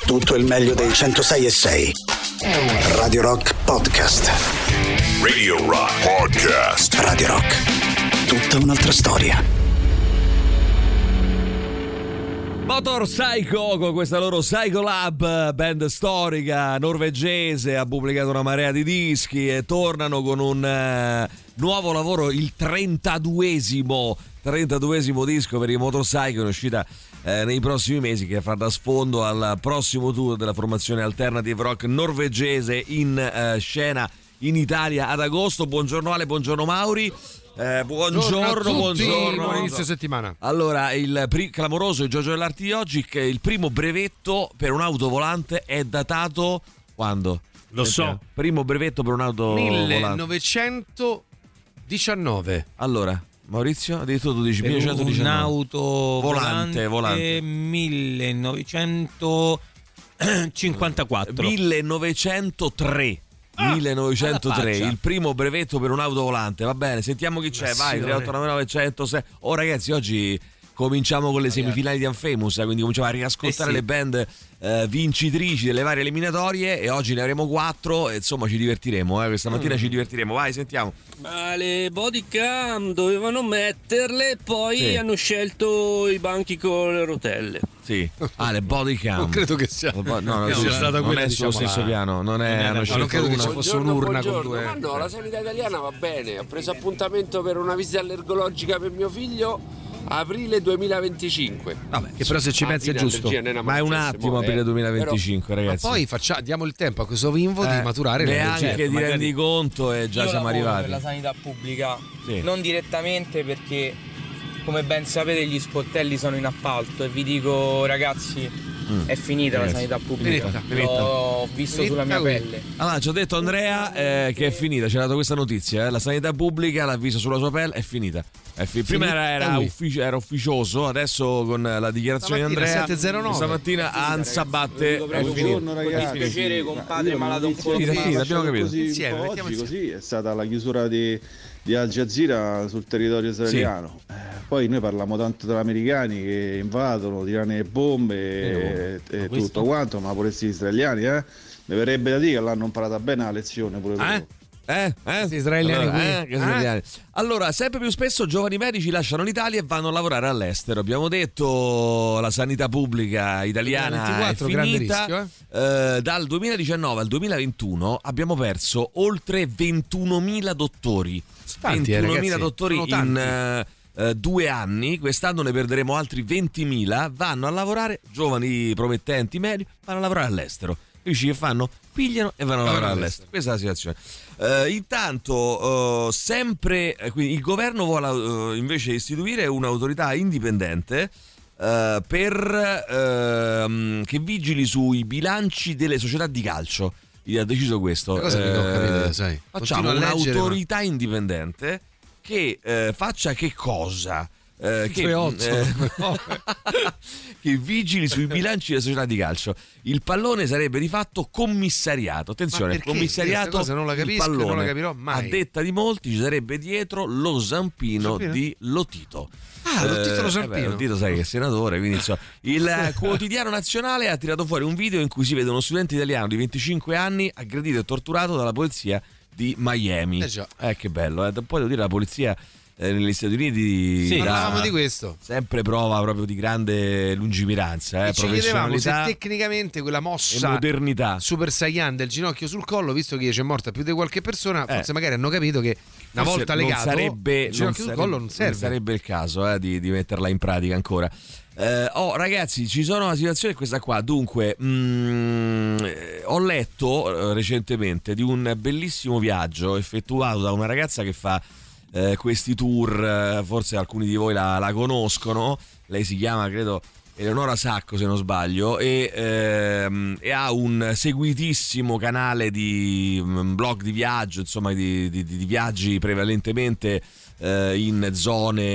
Tutto il meglio dei 106.6. Radio Rock Podcast. Radio Rock Podcast. Radio Rock. Tutta un'altra storia. Motorpsycho con questa loro Psycho Lab, band storica norvegese, ha pubblicato una marea di dischi e tornano con un nuovo lavoro, il 32esimo disco per i Motorpsycho, in uscita nei prossimi mesi, che farà da sfondo al prossimo tour della formazione alternative rock norvegese in scena in Italia ad agosto. Buongiorno Ale, buongiorno Mauri. Buongiorno. Buon inizio settimana. Allora, il clamoroso il Giorgio dell'Arte di oggi, che il primo brevetto per un'auto volante è datato quando? Lo so. Primo brevetto per un'auto volante 1919. Allora, Maurizio, addirittura tu dici 1919. Un'auto volante. 1954. 1903. 1903, il primo brevetto per un'auto volante. Va bene, sentiamo chi c'è. Vai, 389 106. Oh ragazzi, oggi cominciamo con le semifinali di Unfamous, quindi cominciamo a riascoltare le band vincitrici delle varie eliminatorie, e oggi ne avremo 4 e insomma ci divertiremo, questa mattina ci divertiremo. Vai, sentiamo. Ma le bodycam dovevano metterle, poi hanno scelto i banchi con le rotelle. Sì. Le bodycam. Non credo che sia. Non sia stata quella, è sullo stesso piano. Non credo che ci fosse un'urna con due. Ma no, la sanità italiana va bene. Ho preso appuntamento per una visita allergologica per mio figlio. Aprile 2025. Vabbè, che però se ci pensi è giusto. Ma è un attimo aprile 2025, ragazzi. Ma poi diamo il tempo a questo bimbo di maturare neanche ti rendi conto e già siamo arrivati. Per la sanità pubblica, non direttamente, perché come ben sapete gli sportelli sono in appalto, e vi dico ragazzi, è finita la sanità pubblica. L'ho visto sulla mia pelle. Allora, ci ha detto Andrea che è finita, ci ha dato questa notizia, la sanità pubblica l'ha visto sulla sua pelle, è finita. Prima era ufficioso, adesso con la dichiarazione di Andrea 709. stamattina Ansa batte. Buongiorno ragazzi. Piacere compadre, malato un po'. Abbiamo capito. Oggi così è stata la chiusura di Al Jazeera sul territorio israeliano. Poi noi parliamo tanto degli americani che invadono, tirano le bombe e tutto quanto, ma pure questi israeliani, mi verrebbe da dire che l'hanno imparata bene la lezione pure loro. Israeliani. Allora, sempre più spesso giovani medici lasciano l'Italia e vanno a lavorare all'estero. Abbiamo detto la sanità pubblica italiana 24, è finita. Rischio, dal 2019 al 2021 abbiamo perso oltre 21.000 dottori. 21.000 dottori in 2 anni. Quest'anno ne perderemo altri 20.000. Vanno a lavorare, giovani promettenti medici, vanno a lavorare all'estero. Capisci che fanno? Pigliano e vanno a lavorare all'estero. Questa è la situazione. Intanto sempre quindi il governo vuole invece istituire un'autorità indipendente per che vigili sui bilanci delle società di calcio. Ha deciso questo. Cosa che non capite, sai? Facciamo un'autorità indipendente che faccia che cosa? Che vigili sui bilanci delle società di calcio. Il pallone sarebbe di fatto commissariato. Attenzione, commissariato non la capisco, il pallone. non la capirò mai. A detta di molti ci sarebbe dietro lo zampino di Lotito. Lotito lo zampino. Lotito sai che è senatore, quindi il Quotidiano Nazionale ha tirato fuori un video in cui si vede uno studente italiano di 25 anni aggredito e torturato dalla polizia di Miami. Che bello, poi devo dire la polizia negli Stati Uniti parlavamo di questo, sempre prova proprio di grande lungimiranza, ci chiedevamo se tecnicamente quella mossa e modernità Super Saiyan del ginocchio sul collo, visto che c'è morta più di qualche persona, forse magari hanno capito che una volta legato il ginocchio sul collo non serve. Non sarebbe il caso di metterla in pratica ancora. Ragazzi, ci sono una situazione questa qua. Dunque ho letto recentemente di un bellissimo viaggio effettuato da una ragazza che fa questi tour, forse alcuni di voi la conoscono. Lei si chiama, credo, Eleonora Sacco se non sbaglio, e ha un seguitissimo canale di blog di viaggio, insomma di viaggi prevalentemente in zone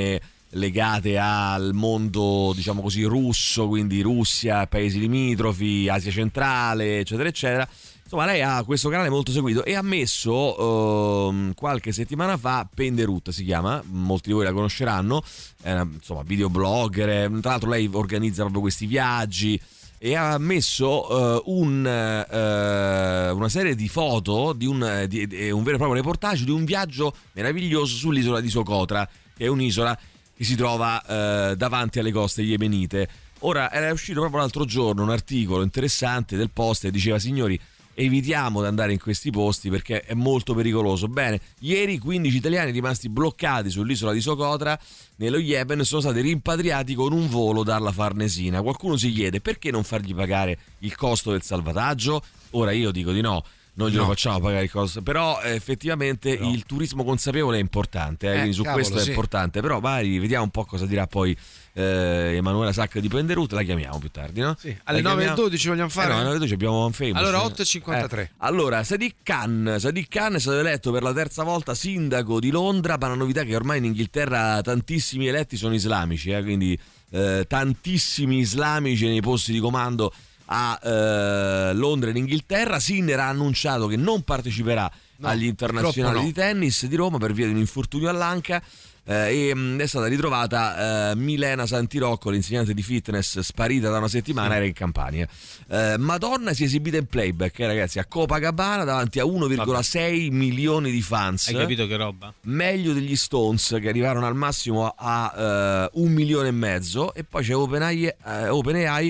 legate al mondo, diciamo così, russo, quindi Russia, paesi limitrofi, Asia centrale, eccetera eccetera. Insomma, lei ha questo canale molto seguito e ha messo qualche settimana fa Penderut, si chiama, molti di voi la conosceranno, è una, insomma, videoblogger, tra l'altro lei organizza proprio questi viaggi e ha messo una serie di foto di un vero e proprio reportage di un viaggio meraviglioso sull'isola di Socotra, che è un'isola che si trova davanti alle coste yemenite. Ora, era uscito proprio l'altro giorno un articolo interessante del Post che diceva: signori, evitiamo di andare in questi posti perché è molto pericoloso. Bene, ieri 15 italiani rimasti bloccati sull'isola di Socotra nello Yemen sono stati rimpatriati con un volo dalla Farnesina. Qualcuno si chiede perché non fargli pagare il costo del salvataggio. Ora io dico di no, non glielo facciamo pagare il costo, però effettivamente il turismo consapevole è importante, quindi su questo è importante. Però vai, vediamo un po' cosa dirà poi Emanuela Sacca di Penderut. La chiamiamo più tardi, no? Sì. Alle 9:12 vogliamo fare? No, alle 9:12 abbiamo un famous. Allora 8:53. Allora, Sadiq Khan è stato eletto per la terza volta sindaco di Londra, ma la novità è che ormai in Inghilterra tantissimi eletti sono islamici, quindi tantissimi islamici nei posti di comando a Londra e in Inghilterra. Sinner ha annunciato che non parteciperà agli internazionali di tennis di Roma per via di un infortunio all'anca. E è stata ritrovata Milena Santirocco, l'insegnante di fitness sparita da una settimana, era in Campania. Madonna si è esibita in playback, ragazzi, a Copacabana davanti a 1,6 milioni di fans. Hai capito che roba? Meglio degli Stones, che arrivarono al massimo a 1,5 milioni. E poi c'è OpenAI,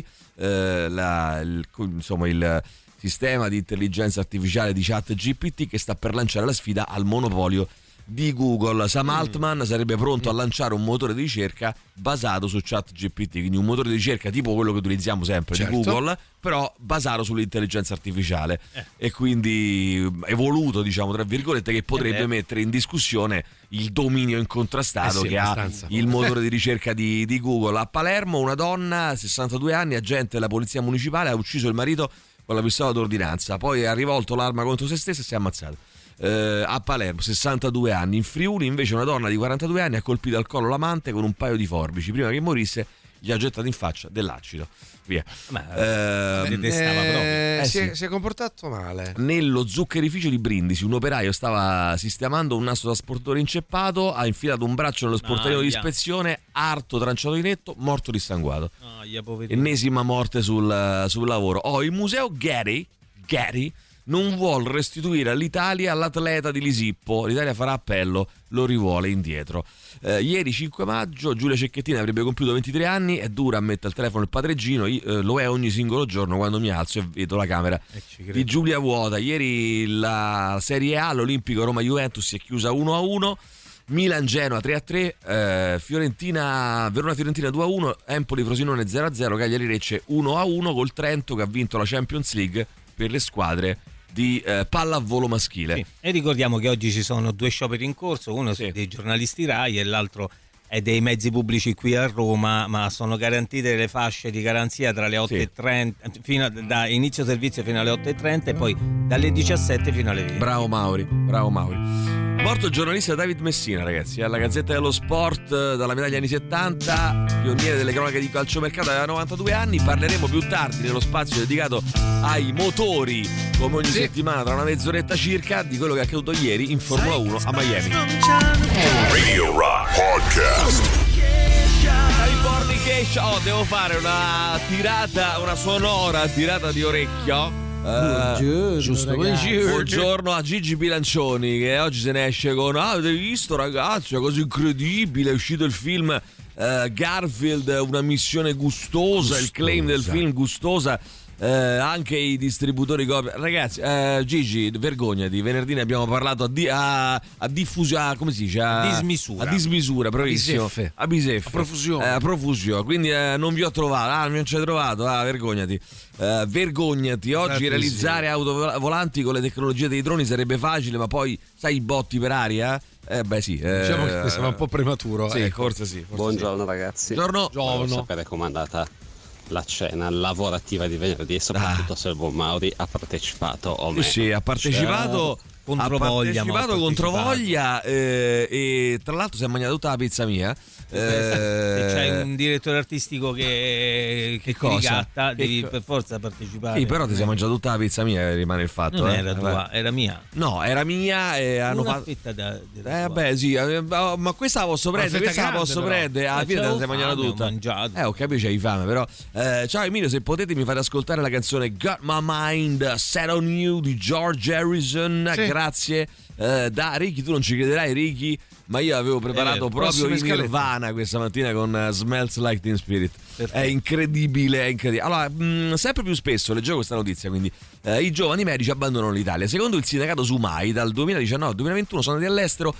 il sistema di intelligenza artificiale di ChatGPT, che sta per lanciare la sfida al monopolio di Google. Sam Altman sarebbe pronto a lanciare un motore di ricerca basato su ChatGPT, quindi un motore di ricerca tipo quello che utilizziamo sempre, di Google, però basato sull'intelligenza artificiale e quindi evoluto, diciamo, tra virgolette, che potrebbe mettere in discussione il dominio incontrastato che ha il motore di ricerca di Google. A Palermo una donna, 62 anni, agente della polizia municipale, ha ucciso il marito con la pistola d'ordinanza, poi ha rivolto l'arma contro se stessa e si è ammazzato. A Palermo, 62 anni. In Friuli invece una donna di 42 anni ha colpito al collo l'amante con un paio di forbici. Prima che morisse gli ha gettato in faccia dell'acido. Via. Si è comportato male. Nello zuccherificio di Brindisi un operaio stava sistemando un nastro trasportatore inceppato, ha infilato un braccio nello sportello di ispezione, arto tranciato di netto, morto dissanguato. Ennesima morte sul lavoro. Il museo Getty non vuol restituire all'Italia l'atleta di Lisippo. L'Italia farà appello, lo rivuole indietro. Ieri 5 maggio Giulia Cecchettin avrebbe compiuto 23 anni. È dura, mette al telefono il padreggino, lo è ogni singolo giorno quando mi alzo e vedo la camera di Giulia vuota. Ieri la Serie A, l'Olimpico Roma-Juventus si è chiusa 1-1, Milan-Genoa 3-3, Verona-Fiorentina 2-1, Empoli-Frosinone 0-0, Cagliari-Lecce 1-1, col Trento che ha vinto la Champions League per le squadre di pallavolo maschile. Sì. E ricordiamo che oggi ci sono 2 scioperi in corso, uno dei giornalisti Rai e l'altro è dei mezzi pubblici qui a Roma, ma sono garantite le fasce di garanzia tra le 8:30 da inizio servizio fino alle 8:30 e poi dalle 17 fino alle 20. Bravo Mauri. Morto il giornalista David Messina, ragazzi, alla Gazzetta dello Sport, dalla medaglia anni 70, pioniere delle cronache di calciomercato, aveva 92 anni. Parleremo più tardi nello spazio dedicato ai motori, come ogni settimana, tra una mezz'oretta circa, di quello che è accaduto ieri in Formula 1 a Miami. Radio Rock Podcast. Californication. Devo fare una sonora tirata di orecchio. Buongiorno a Gigi Bilancioni, che oggi se ne esce con avete visto, ragazzi, è cosa incredibile, è uscito il film Garfield, una missione gustosa, il claim del film gustosa. Anche i distributori ragazzi, Gigi, vergognati, venerdì ne abbiamo parlato a diffusione, come si dice, a dismisura, bravissimo, a profusione, quindi non vi ho trovato, non ci hai trovato, vergognati, oggi realizzare autovolanti con le tecnologie dei droni sarebbe facile, ma poi sai i botti per aria? Diciamo che sembra un po' prematuro. Forse Buongiorno ragazzi. Buongiorno. Voglio sapere com'è andata la cena lavorativa di venerdì e soprattutto se il buon Mauri ha partecipato o meno. Sì, ha partecipato. partecipato controvoglia e tra l'altro si è mangiata tutta la pizza mia. Se c'hai un direttore artistico che ti ricatta, devi per forza partecipare. Sì, però ti sei mangiato tutta la pizza mia, rimane il fatto. Non era tua, era mia. No, era mia e hanno fatto vabbè, sì, ma questa la posso prendere, alla fine te la sei mangiata tutta. Ho capito, c'hai fame, però ciao Emilio, se potete mi fate ascoltare la canzone Got My Mind Set On You di George Harrison. Sì. Grazie. Da Ricky, tu non ci crederai Ricky, ma io avevo preparato proprio in Nirvana questa mattina con Smells Like Teen Spirit. Perfetto. È incredibile. Allora, sempre più spesso leggevo questa notizia, quindi i giovani medici abbandonano l'Italia. Secondo il sindacato SUMAI, dal 2019 al 2021 sono andati all'estero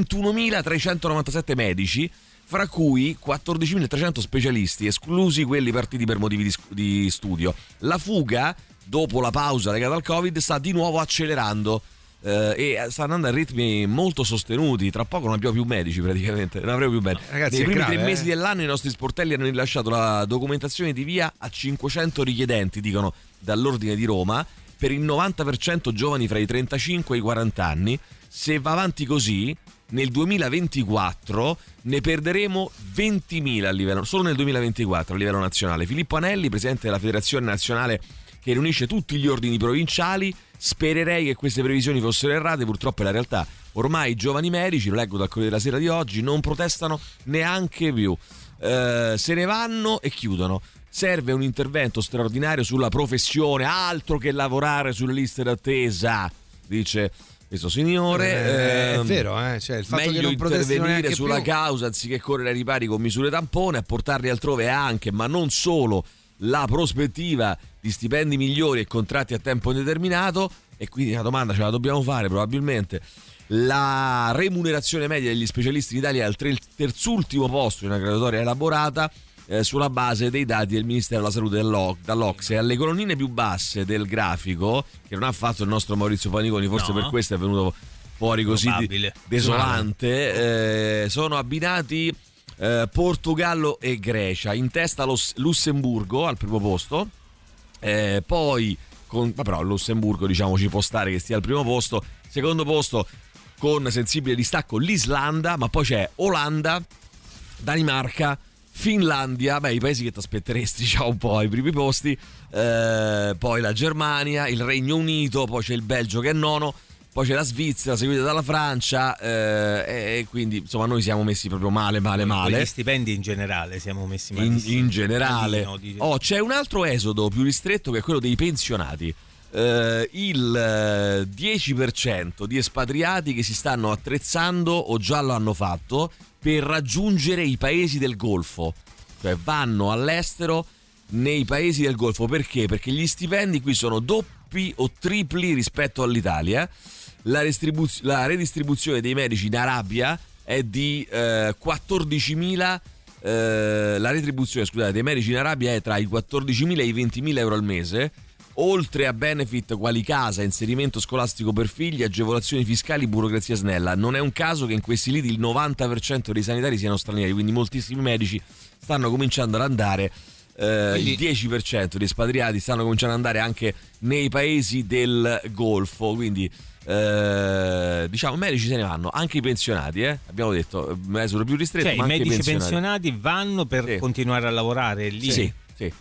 21.397 medici, fra cui 14.300 specialisti, esclusi quelli partiti per motivi di studio. La fuga, dopo la pausa legata al Covid, sta di nuovo accelerando e sta andando a ritmi molto sostenuti. Tra poco non abbiamo più medici, praticamente non avremo più medici. Ragazzi, nei primi 3 mesi dell'anno i nostri sportelli hanno rilasciato la documentazione di via a 500 richiedenti, dicono dall'Ordine di Roma, per il 90% giovani fra i 35 e i 40 anni. Se va avanti così, nel 2024 ne perderemo 20.000 a livello, solo nel 2024 a livello nazionale. Filippo Anelli, presidente della Federazione Nazionale che riunisce tutti gli ordini provinciali: spererei che queste previsioni fossero errate, purtroppo è la realtà. Ormai i giovani medici, lo leggo dal Corriere della Sera di oggi, non protestano neanche più, se ne vanno e chiudono. Serve un intervento straordinario sulla professione, altro che lavorare sulle liste d'attesa, dice questo signore. È vero, cioè il fatto meglio che non intervenire sulla più causa anziché correre ai ripari con misure tampone, a portarli altrove anche, ma non solo, la prospettiva di stipendi migliori e contratti a tempo indeterminato. E quindi una domanda ce la dobbiamo fare probabilmente. La remunerazione media degli specialisti in Italia è al terzultimo posto in una graduatoria elaborata sulla base dei dati del Ministero della Salute dall'Ocse. Alle colonnine più basse del grafico, che non ha fatto il nostro Maurizio Paniconi, forse per questo è venuto fuori così desolante, sono abbinati Portogallo e Grecia, in testa Lussemburgo al primo posto, poi però il Lussemburgo diciamo ci può stare che stia al primo posto. Secondo posto con sensibile distacco l'Islanda, ma poi c'è Olanda, Danimarca, Finlandia, i paesi che ti aspetteresti già un po' ai primi posti, poi la Germania, il Regno Unito, poi c'è il Belgio che è nono, poi c'è la Svizzera seguita dalla Francia, e quindi insomma noi siamo messi proprio male. Gli stipendi in generale siamo messi male. In generale. C'è un altro esodo più ristretto che è quello dei pensionati. Il 10% di espatriati che si stanno attrezzando o già lo hanno fatto per raggiungere i paesi del Golfo, cioè vanno all'estero nei paesi del Golfo. Perché? Perché gli stipendi qui sono doppi o tripli rispetto all'Italia. La redistribuzione dei medici in Arabia è di 14.000. La retribuzione dei medici in Arabia è tra i 14.000 e i 20.000 euro al mese, oltre a benefit quali casa, inserimento scolastico per figli, agevolazioni fiscali, burocrazia snella. Non è un caso che in questi liti il 90% dei sanitari siano stranieri, quindi moltissimi medici stanno cominciando ad andare, il 10% di espatriati stanno cominciando ad andare anche nei paesi del Golfo, quindi diciamo medici se ne vanno, anche i pensionati, abbiamo detto, sono più ristretti, cioè, ma anche i medici pensionati vanno per continuare a lavorare lì. Sì.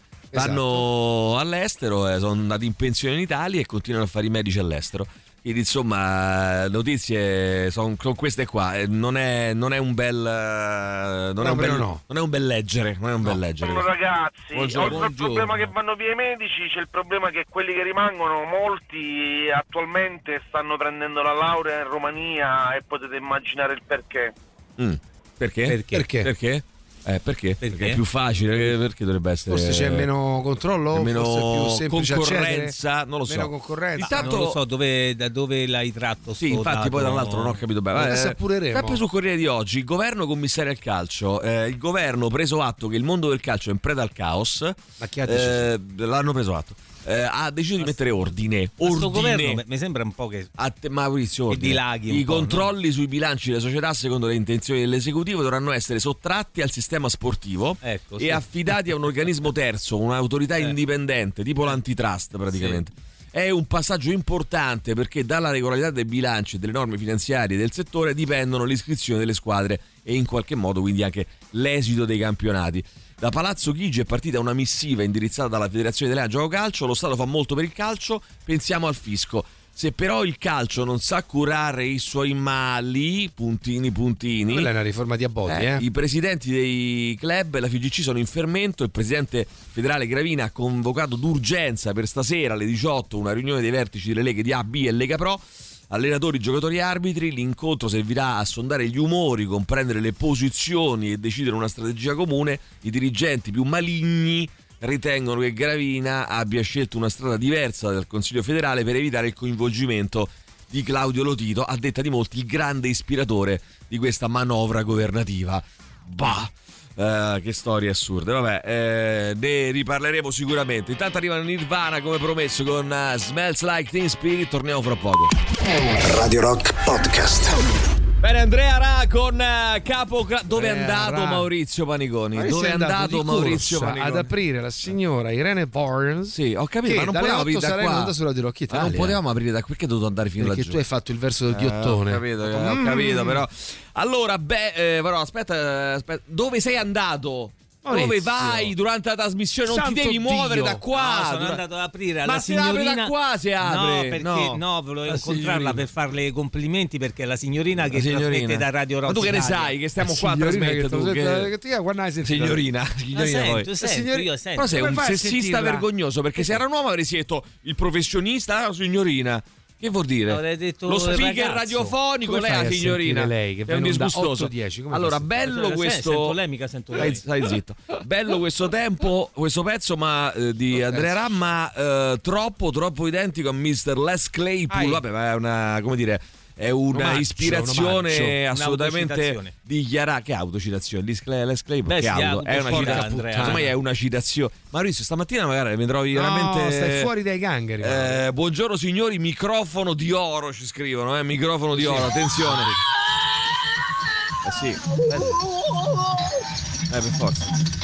Vanno all'estero, sono andati in pensione in Italia e continuano a fare i medici all'estero. Quindi insomma notizie sono queste qua. Non è un bel non è un bel leggere. Buongiorno ragazzi, oltre al problema che vanno via i medici, c'è il problema che quelli che rimangono, molti attualmente stanno prendendo la laurea in Romania, e potete immaginare il perché. Perché? Perché? Perché è più facile, perché dovrebbe essere. Forse c'è meno controllo, meno forse è più semplice concorrenza, accedere. Non lo so. Meno concorrenza. Intanto non lo so da dove l'hai tratto. Sì, infatti dato. poi da un altro non ho capito bene. Assapureremo. Sempre sul Corriere di oggi, il governo commissario al calcio. Il governo preso atto che il mondo del calcio è in preda al caos. Ma chi ha deciso? L'hanno preso atto. Ha deciso di mettere ordine. Questo governo mi sembra un po' che Maurizio, che dilaghi i controlli sui bilanci delle società, secondo le intenzioni dell'esecutivo, dovranno essere sottratti al sistema sportivo e affidati a un organismo terzo, un'autorità indipendente, tipo l'antitrust praticamente. è un passaggio importante perché dalla regolarità dei bilanci e delle norme finanziarie del settore dipendono l'iscrizione delle squadre e in qualche modo quindi anche l'esito dei campionati. Da Palazzo Chigi è partita una missiva indirizzata dalla Federazione Italiana Gioco Calcio. Lo Stato fa molto per il calcio, pensiamo al fisco. Se però il calcio non sa curare i suoi mali, puntini, quella è una riforma di Abodi, i presidenti dei club e la FIGC sono in fermento. Il presidente federale Gravina ha convocato d'urgenza per stasera alle 18 una riunione dei vertici delle leghe di A, B e Lega Pro, allenatori, giocatori e arbitri. L'incontro servirà a sondare gli umori, comprendere le posizioni e decidere una strategia comune. I dirigenti più maligni ritengono che Gravina abbia scelto una strada diversa dal Consiglio federale per evitare il coinvolgimento di Claudio Lotito, a detta di molti il grande ispiratore di questa manovra governativa. Che storie assurde. Vabbè, ne riparleremo sicuramente. Intanto arrivano Nirvana come promesso con Smells Like Teen Spirit. Torniamo fra poco. Radio Rock Podcast. Bene, Andrea Ra con Capo. Dove è andato Maurizio Paniconi? Dove è andato Maurizio Paniconi? Ad aprire la signora Irene Barnes. Sì, ho capito, ma non potevamo aprire da qua. Sulla di Rock Italia. Non potevamo aprire da qui. Perché dovuto andare fino perché laggiù? Perché tu hai fatto il verso del ghiottone. Ho capito, però. Allora, però aspetta, dove sei andato? Maurizio. Dove vai durante la trasmissione? Non Santo ti devi muovere da qua. No, sono andato ad aprire alla ma signorina. Ma si apre da qua, si apre. No, volevo incontrarla per farle i complimenti perché è la signorina che trasmette da Radio Rock. Ma tu che ne sai? Che stiamo qua a trasmettere signorina. Tu senti, io sento. Però sei un sessista vergognoso, perché se era un uomo avresti detto il professionista, la signorina. Che vuol dire? Detto lo speaker radiofonico, lei è la signorina. Lei che è un disgustoso. 8-10, allora, bello questo. Polemica, sento lei. Stai zitto. Bello questo pezzo, ma di Andrea Ra, ma troppo identico a Mr. Les Claypool. Vabbè, ma è una, come dire, è una ispirazione assolutamente dichiarata. Che autocitazione? Les Claypool, che auto? È una citazione. Insomma, è una citazione. Maurizio, stamattina magari mi trovi veramente. Stai fuori dai gangheri. Buongiorno signori, microfono di oro ci scrivono, microfono di oro, attenzione. Sì. Per forza.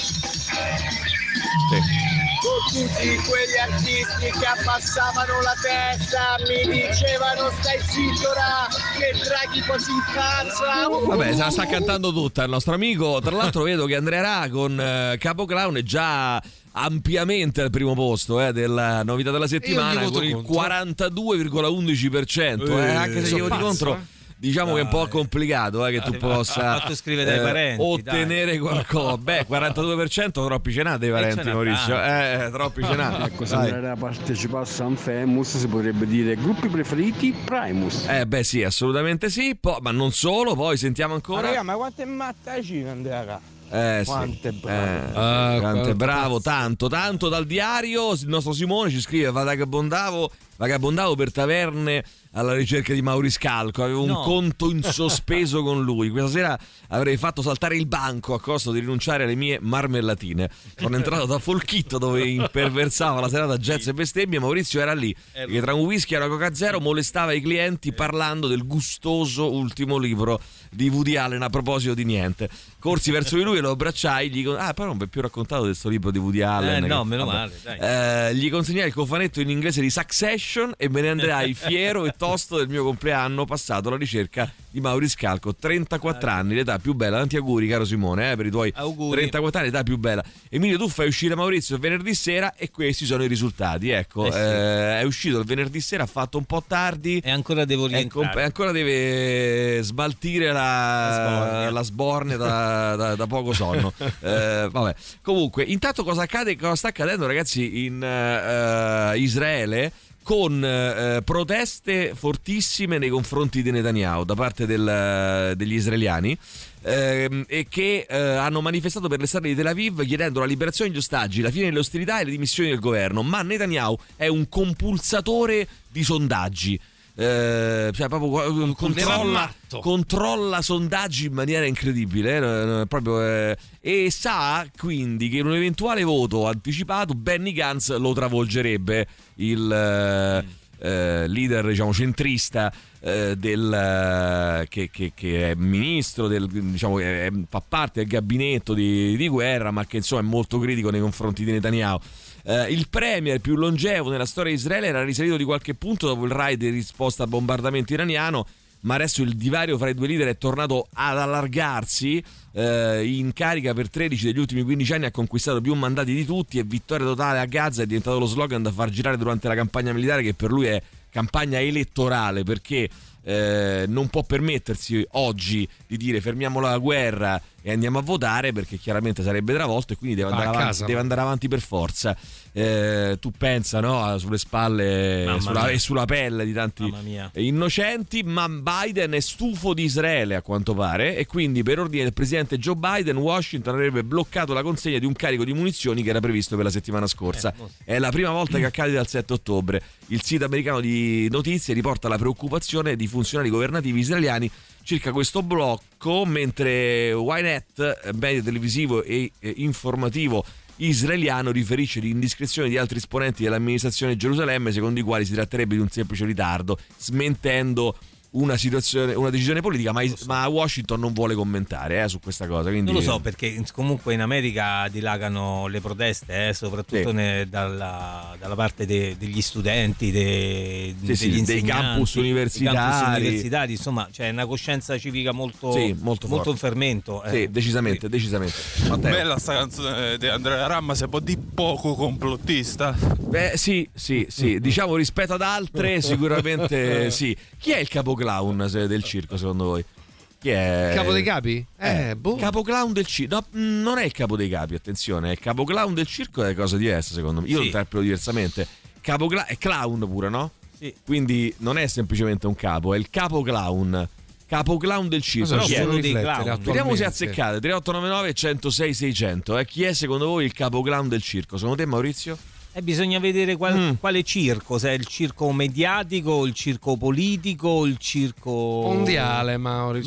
Sì. Tutti quegli artisti che abbassavano la testa mi dicevano stai zitto Ra, che Draghi così incazza. Vabbè, se la sta cantando tutta il nostro amico. Tra l'altro vedo che Andrea Ra con Capo Clown è già ampiamente al primo posto della novità della settimana con il 42,11%, anche se gli voti contro. Diciamo che è un po' complicato che tu possa ottenere qualcosa. Beh, 42% troppi cenati i parenti, Maurizio. Troppi cenati. Ecco, se andare a partecipare a San Famous si potrebbe dire gruppi preferiti Primus. Beh sì, assolutamente sì. Ma non solo, poi sentiamo ancora. Ma quanto è matta Cina, Andrea? Quanto è bravo, tanto dal diario. Il nostro Simone ci scrive: vagabondavo per taverne alla ricerca di Maurice Calco, avevo un conto in sospeso con lui, questa sera avrei fatto saltare il banco a costo di rinunciare alle mie marmellatine. Sono entrato da Folchitto dove imperversava la serata jazz e bestemmie. Maurizio era lì che tra un whisky e una Coca Zero molestava i clienti parlando del gustoso ultimo libro di Woody Allen a proposito di niente. Corsi verso di lui e lo abbracciai, gli poi non vi ho più raccontato del suo libro di Woody Allen meno male, dai. Gli consegnai il cofanetto in inglese di Succession e me ne andrai fiero e tosto del mio compleanno passato alla ricerca di Maurice Calco. 34 anni, l'età più bella. Tanti auguri, caro Simone, per i tuoi auguri. 34 anni, l'età più bella. Emilio, tu fai uscire Maurizio il venerdì sera e questi sono i risultati. Ecco, è uscito il venerdì sera, ha fatto un po' tardi e ancora devo rientrare. Ancora deve smaltire la sbornia da poco sonno. Vabbè. Comunque, intanto cosa sta accadendo, ragazzi, in Israele? Con proteste fortissime nei confronti di Netanyahu da parte degli israeliani e che hanno manifestato per le strade di Tel Aviv chiedendo la liberazione degli ostaggi, la fine delle ostilità e le dimissioni del governo. Ma Netanyahu è un compulsatore di sondaggi. Cioè proprio controlla sondaggi in maniera incredibile, e sa quindi che in un eventuale voto anticipato Benny Gantz lo travolgerebbe, il leader, diciamo, centrista che è ministro fa parte del gabinetto di guerra, ma che insomma è molto critico nei confronti di Netanyahu. Il premier più longevo nella storia di Israele era risalito di qualche punto dopo il raid in risposta al bombardamento iraniano, ma adesso il divario fra i due leader è tornato ad allargarsi. In carica per 13 degli ultimi 15 anni ha conquistato più mandati di tutti, e vittoria totale a Gaza è diventato lo slogan da far girare durante la campagna militare, che per lui è campagna elettorale, perché non può permettersi oggi di dire fermiamo la guerra e andiamo a votare, perché chiaramente sarebbe travolto, e quindi deve andare avanti per forza. Tu pensa, no, sulle spalle e sulla pelle di tanti innocenti, ma Biden è stufo di Israele a quanto pare, e quindi per ordine del presidente Joe Biden Washington avrebbe bloccato la consegna di un carico di munizioni che era previsto per la settimana scorsa. È la prima volta che accade dal 7 ottobre. Il sito americano di notizie riporta la preoccupazione di funzionari governativi israeliani circa questo blocco, mentre Ynet, media televisivo e informativo israeliano, riferisce di indiscrezioni di altri esponenti dell'amministrazione di Gerusalemme, secondo i quali si tratterebbe di un semplice ritardo, smentendo una decisione politica, ma Washington non vuole commentare su questa cosa. Quindi... Non lo so, perché comunque in America dilagano le proteste, soprattutto dalla parte degli studenti, degli insegnanti, dei campus universitari, insomma, c'è una coscienza civica molto in fermento. Sì, decisamente. Bella sta canzone di Andrea Ramma, se può di poco complottista. Beh, sì, diciamo rispetto ad altre sicuramente sì. Chi è il capoclown del circo secondo voi? Chi è? Capo dei capi? Capoclown del circo. No, non è il capo dei capi, attenzione, il capoclown del circo è cosa diversa secondo me. Io lo interpreto diversamente. È clown pure, no? Sì. Quindi non è semplicemente un capo, è il capoclown. Capoclown del circo. Chi è? Vediamo se azzeccate. 3899 106 600. Chi è secondo voi il capoclown del circo? Secondo te, Maurizio? Bisogna vedere quale circo, se è il circo mediatico, il circo politico, il circo mondiale. Mauri,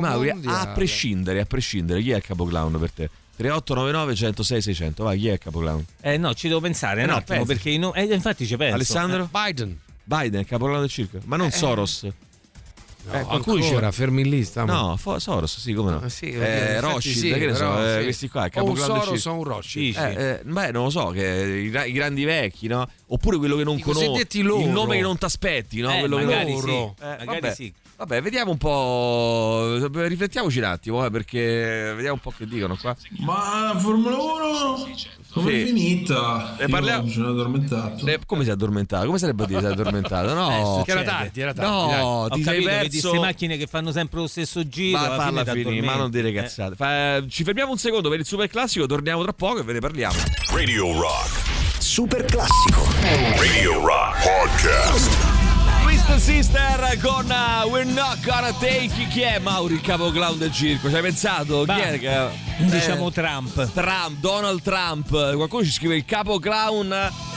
a prescindere, chi è il capoclown per te? 3899 106 600. Vai, chi è il capoclown? No, ci devo pensare un attimo, perché infatti ci penso. Alessandro? Biden, il capoclown del circo, ma non Soros. Qualcuno c'era fermi in lista. No, Soros, sì, come no? Rothschild, che ne so, questi qua, o un Soros o un Rothschild. Beh, non lo so, che i grandi vecchi, no? Oppure quello che non conosci, il nome che non ti aspetti, no? Quello magari che magari sì. Vabbè, vediamo un po', riflettiamoci un attimo, perché vediamo un po' che dicono qua. Ma la Formula 1 come è finita? Io mi sono addormentato. Come si è addormentato? Come sarebbe a dire si è addormentato? No, era tardi. No, ti sei perso. Queste macchine che fanno sempre lo stesso giro. Ma finire, ma non dire cazzate. Ci fermiamo un secondo per il super classico, torniamo tra poco e ve ne parliamo. Radio Rock Super classico. Radio Rock Podcast. Twisted Sister con We're Not Gonna Take. Chi è Mauri, il capoclown del circo? Ci hai pensato? Chi è che... Diciamo Trump, Donald Trump. Qualcuno ci scrive il capoclown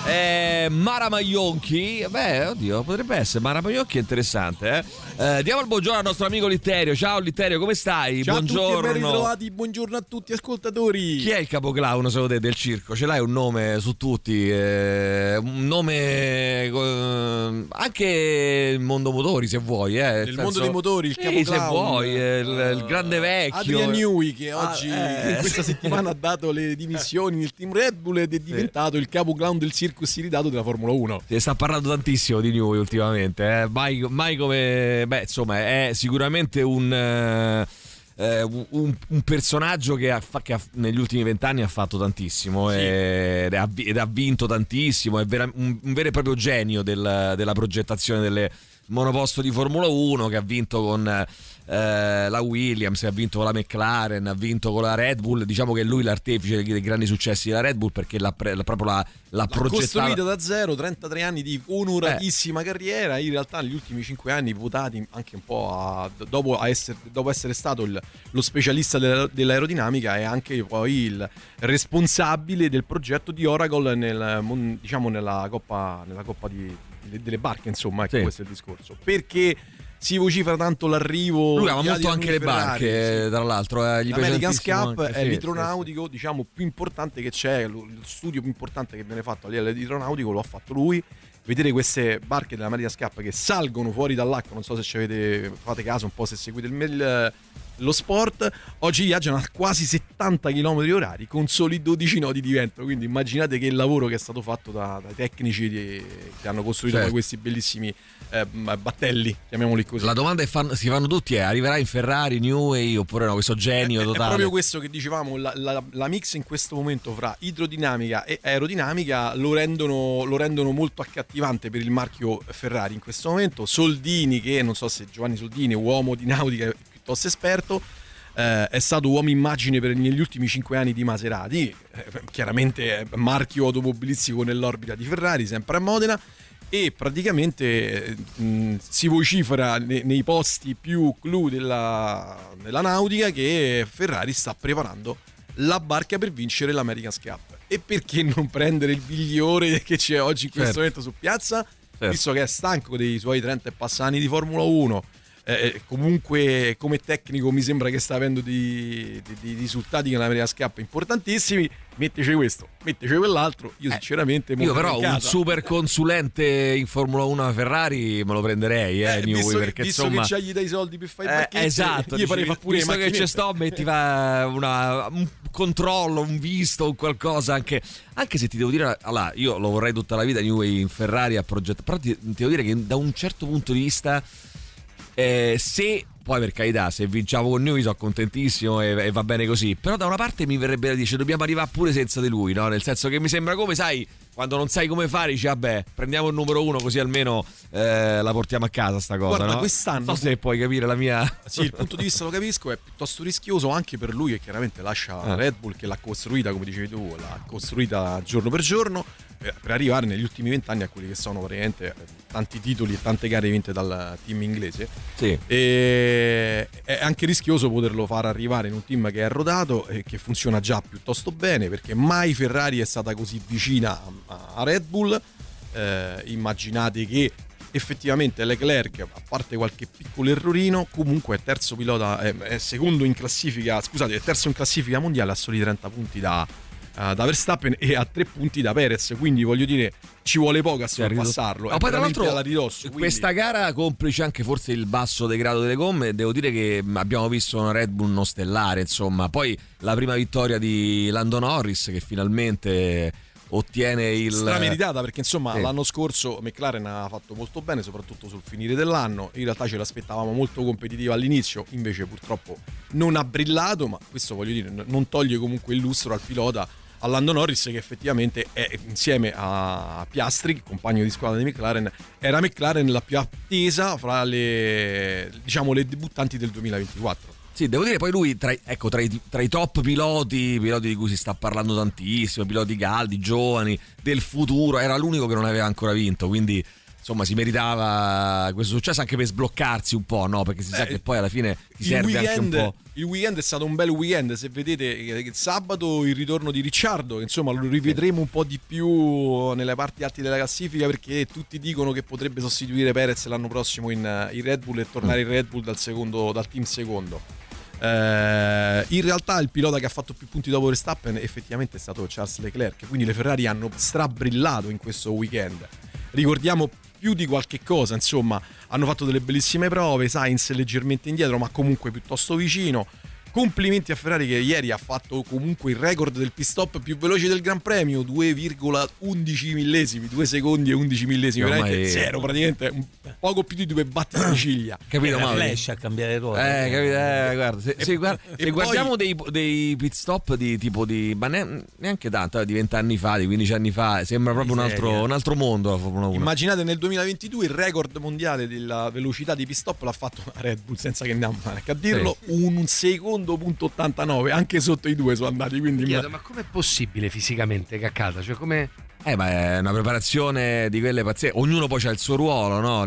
è Mara Maionchi. Beh, oddio, potrebbe essere Mara Maionchi, è interessante, diamo il buongiorno al nostro amico Litterio. Ciao Litterio, come stai? Ciao buongiorno. A tutti e ben ritrovati, buongiorno a tutti ascoltatori. Chi è il capoclown secondo te del circo? Ce l'hai un nome su tutti? Un nome anche il mondo motori, se vuoi, il mondo dei motori, il capoclown, se vuoi, il grande vecchio Adrian Newey, che oggi in questa settimana ha dato le dimissioni nel team Red Bull ed è diventato il capoclown del circus iridato della Formula 1. Si sta parlando tantissimo di Newey ultimamente, mai come... Beh, insomma, è sicuramente un personaggio che negli ultimi 20 anni ha fatto tantissimo, ed ha vinto tantissimo. È un vero e proprio genio della progettazione delle monoposto di Formula 1, che ha vinto con la Williams, ha vinto con la McLaren, ha vinto con la Red Bull. Diciamo che lui è l'artefice dei grandi successi della Red Bull, perché l'ha progettata, costruita da zero, 33 anni di onoratissima carriera. In realtà negli ultimi 5 anni votati anche un po' dopo essere stato lo specialista dell'aerodinamica, è anche poi il responsabile del progetto di Oracle nella Coppa delle barche, insomma, ecco, questo è il discorso. Perché si vocifera tanto l'arrivo. Lui ama molto anche le barche, tra l'altro. L'American Cup è l'idronautico, diciamo, più importante che c'è. Lo studio più importante che viene fatto a livello di idronautico lo ha fatto lui. Vedere queste barche dell'American Cup che salgono fuori dall'acqua, non so se fate caso un po', se seguite lo sport. Oggi viaggiano a quasi 70 km/h con soli 12 nodi di vento, quindi immaginate che il lavoro che è stato fatto dai tecnici che hanno costruito poi questi bellissimi battelli, chiamiamoli così. La domanda che si fanno tutti è: arriverà in Ferrari, Newey, oppure no, questo genio totale? È proprio questo che dicevamo, la mix in questo momento fra idrodinamica e aerodinamica lo rendono molto accattivante per il marchio Ferrari in questo momento. Soldini, che non so se Giovanni Soldini, uomo di nautica piuttosto esperto, è stato uomo immagine negli ultimi 5 anni di Maserati, chiaramente marchio automobilistico nell'orbita di Ferrari, sempre a Modena, e praticamente si vocifera nei posti più clou della nautica che Ferrari sta preparando la barca per vincere l'America's Cup. E perché non prendere il migliore che c'è oggi in questo momento su piazza, visto che è stanco dei suoi 30 e passa anni di Formula 1, comunque come tecnico mi sembra che sta avendo dei risultati nell'America's Cup importantissimi. Metteci questo, metteci quell'altro. Io sinceramente io però un super consulente in Formula 1 a Ferrari me lo prenderei, Newey, perché visto insomma che gli dai i soldi per fare i pacchetti, esatto, io farei pure visto che ci sto, metti un controllo, un visto, un qualcosa, anche se ti devo dire, allora, io lo vorrei tutta la vita Newey in Ferrari a progettare, però ti devo dire che da un certo punto di vista se poi, per carità, se vinciamo con Newey sono contentissimo e va bene così, però da una parte mi verrebbe da dire dobbiamo arrivare pure senza di lui, no? Nel senso che mi sembra come, sai, quando non sai come fare dici vabbè, prendiamo il numero 1 così almeno la portiamo a casa sta cosa. Guarda, no? Quest'anno, non so se puoi capire la mia... Sì, il punto di vista lo capisco, è piuttosto rischioso anche per lui, che chiaramente lascia Red Bull, che l'ha costruita, come dicevi tu, l'ha costruita giorno per giorno, per arrivare negli ultimi 20 anni a quelli che sono praticamente tanti titoli e tante gare vinte dal team inglese. Sì. E è anche rischioso poterlo far arrivare in un team che è rodato e che funziona già piuttosto bene, perché mai Ferrari è stata così vicina a Red Bull. Immaginate che effettivamente Leclerc, a parte qualche piccolo errorino, comunque è terzo pilota, è secondo in classifica, scusate, è terzo in classifica mondiale a soli 30 punti da Verstappen e a 3 punti da Perez, quindi voglio dire ci vuole poco a sorpassarlo. Poi tra l'altro questa gara, complice anche forse il basso degrado delle gomme, devo dire che abbiamo visto una Red Bull non stellare, insomma. Poi la prima vittoria di Lando Norris, che finalmente ottiene il strameritata, perché insomma l'anno scorso McLaren ha fatto molto bene, soprattutto sul finire dell'anno. In realtà ce l'aspettavamo molto competitiva all'inizio, invece purtroppo non ha brillato, ma questo, voglio dire, non toglie comunque il lustro al pilota, a Lando Norris, che effettivamente è, insieme a Piastri, compagno di squadra di McLaren, era McLaren la più attesa fra le debuttanti del 2024. Sì, devo dire, poi lui tra i top piloti di cui si sta parlando tantissimo, piloti caldi, giovani, del futuro, era l'unico che non aveva ancora vinto, quindi insomma si meritava questo successo anche per sbloccarsi un po', no? Perché si sa che poi alla fine ti serve anche un po'. Il weekend è stato un bel weekend, se vedete il sabato il ritorno di Ricciardo, che insomma lo rivedremo un po' di più nelle parti alte della classifica, perché tutti dicono che potrebbe sostituire Perez l'anno prossimo in Red Bull e tornare in Red Bull dal team secondo. In realtà il pilota che ha fatto più punti dopo Verstappen effettivamente è stato Charles Leclerc, quindi le Ferrari hanno strabrillato in questo weekend. Ricordiamo più di qualche cosa, insomma, hanno fatto delle bellissime prove, Sainz leggermente indietro ma comunque piuttosto vicino. Complimenti a Ferrari, che ieri ha fatto comunque il record del pit stop più veloce del Gran Premio, 2,11 millesimi, 2 secondi e 11 millesimi, veramente zero, praticamente un poco più di 2 battiti di ciglia. Capito, ma Flash a cambiare ruota. Guarda, se guardiamo dei pit stop di tipo di, ma neanche tanto, di 20 anni fa, di 15 anni fa, sembra proprio un altro mondo la Formula 1. Immaginate nel 2022 il record mondiale della velocità di pit stop l'ha fatto Red Bull, senza che andiamo a dirlo, un secondo .89, anche sotto i 2 sono andati, quindi ma com'è possibile fisicamente, Caccata? Cioè come... ma è una preparazione di quelle pazzie. Ognuno poi c'ha il suo ruolo, no?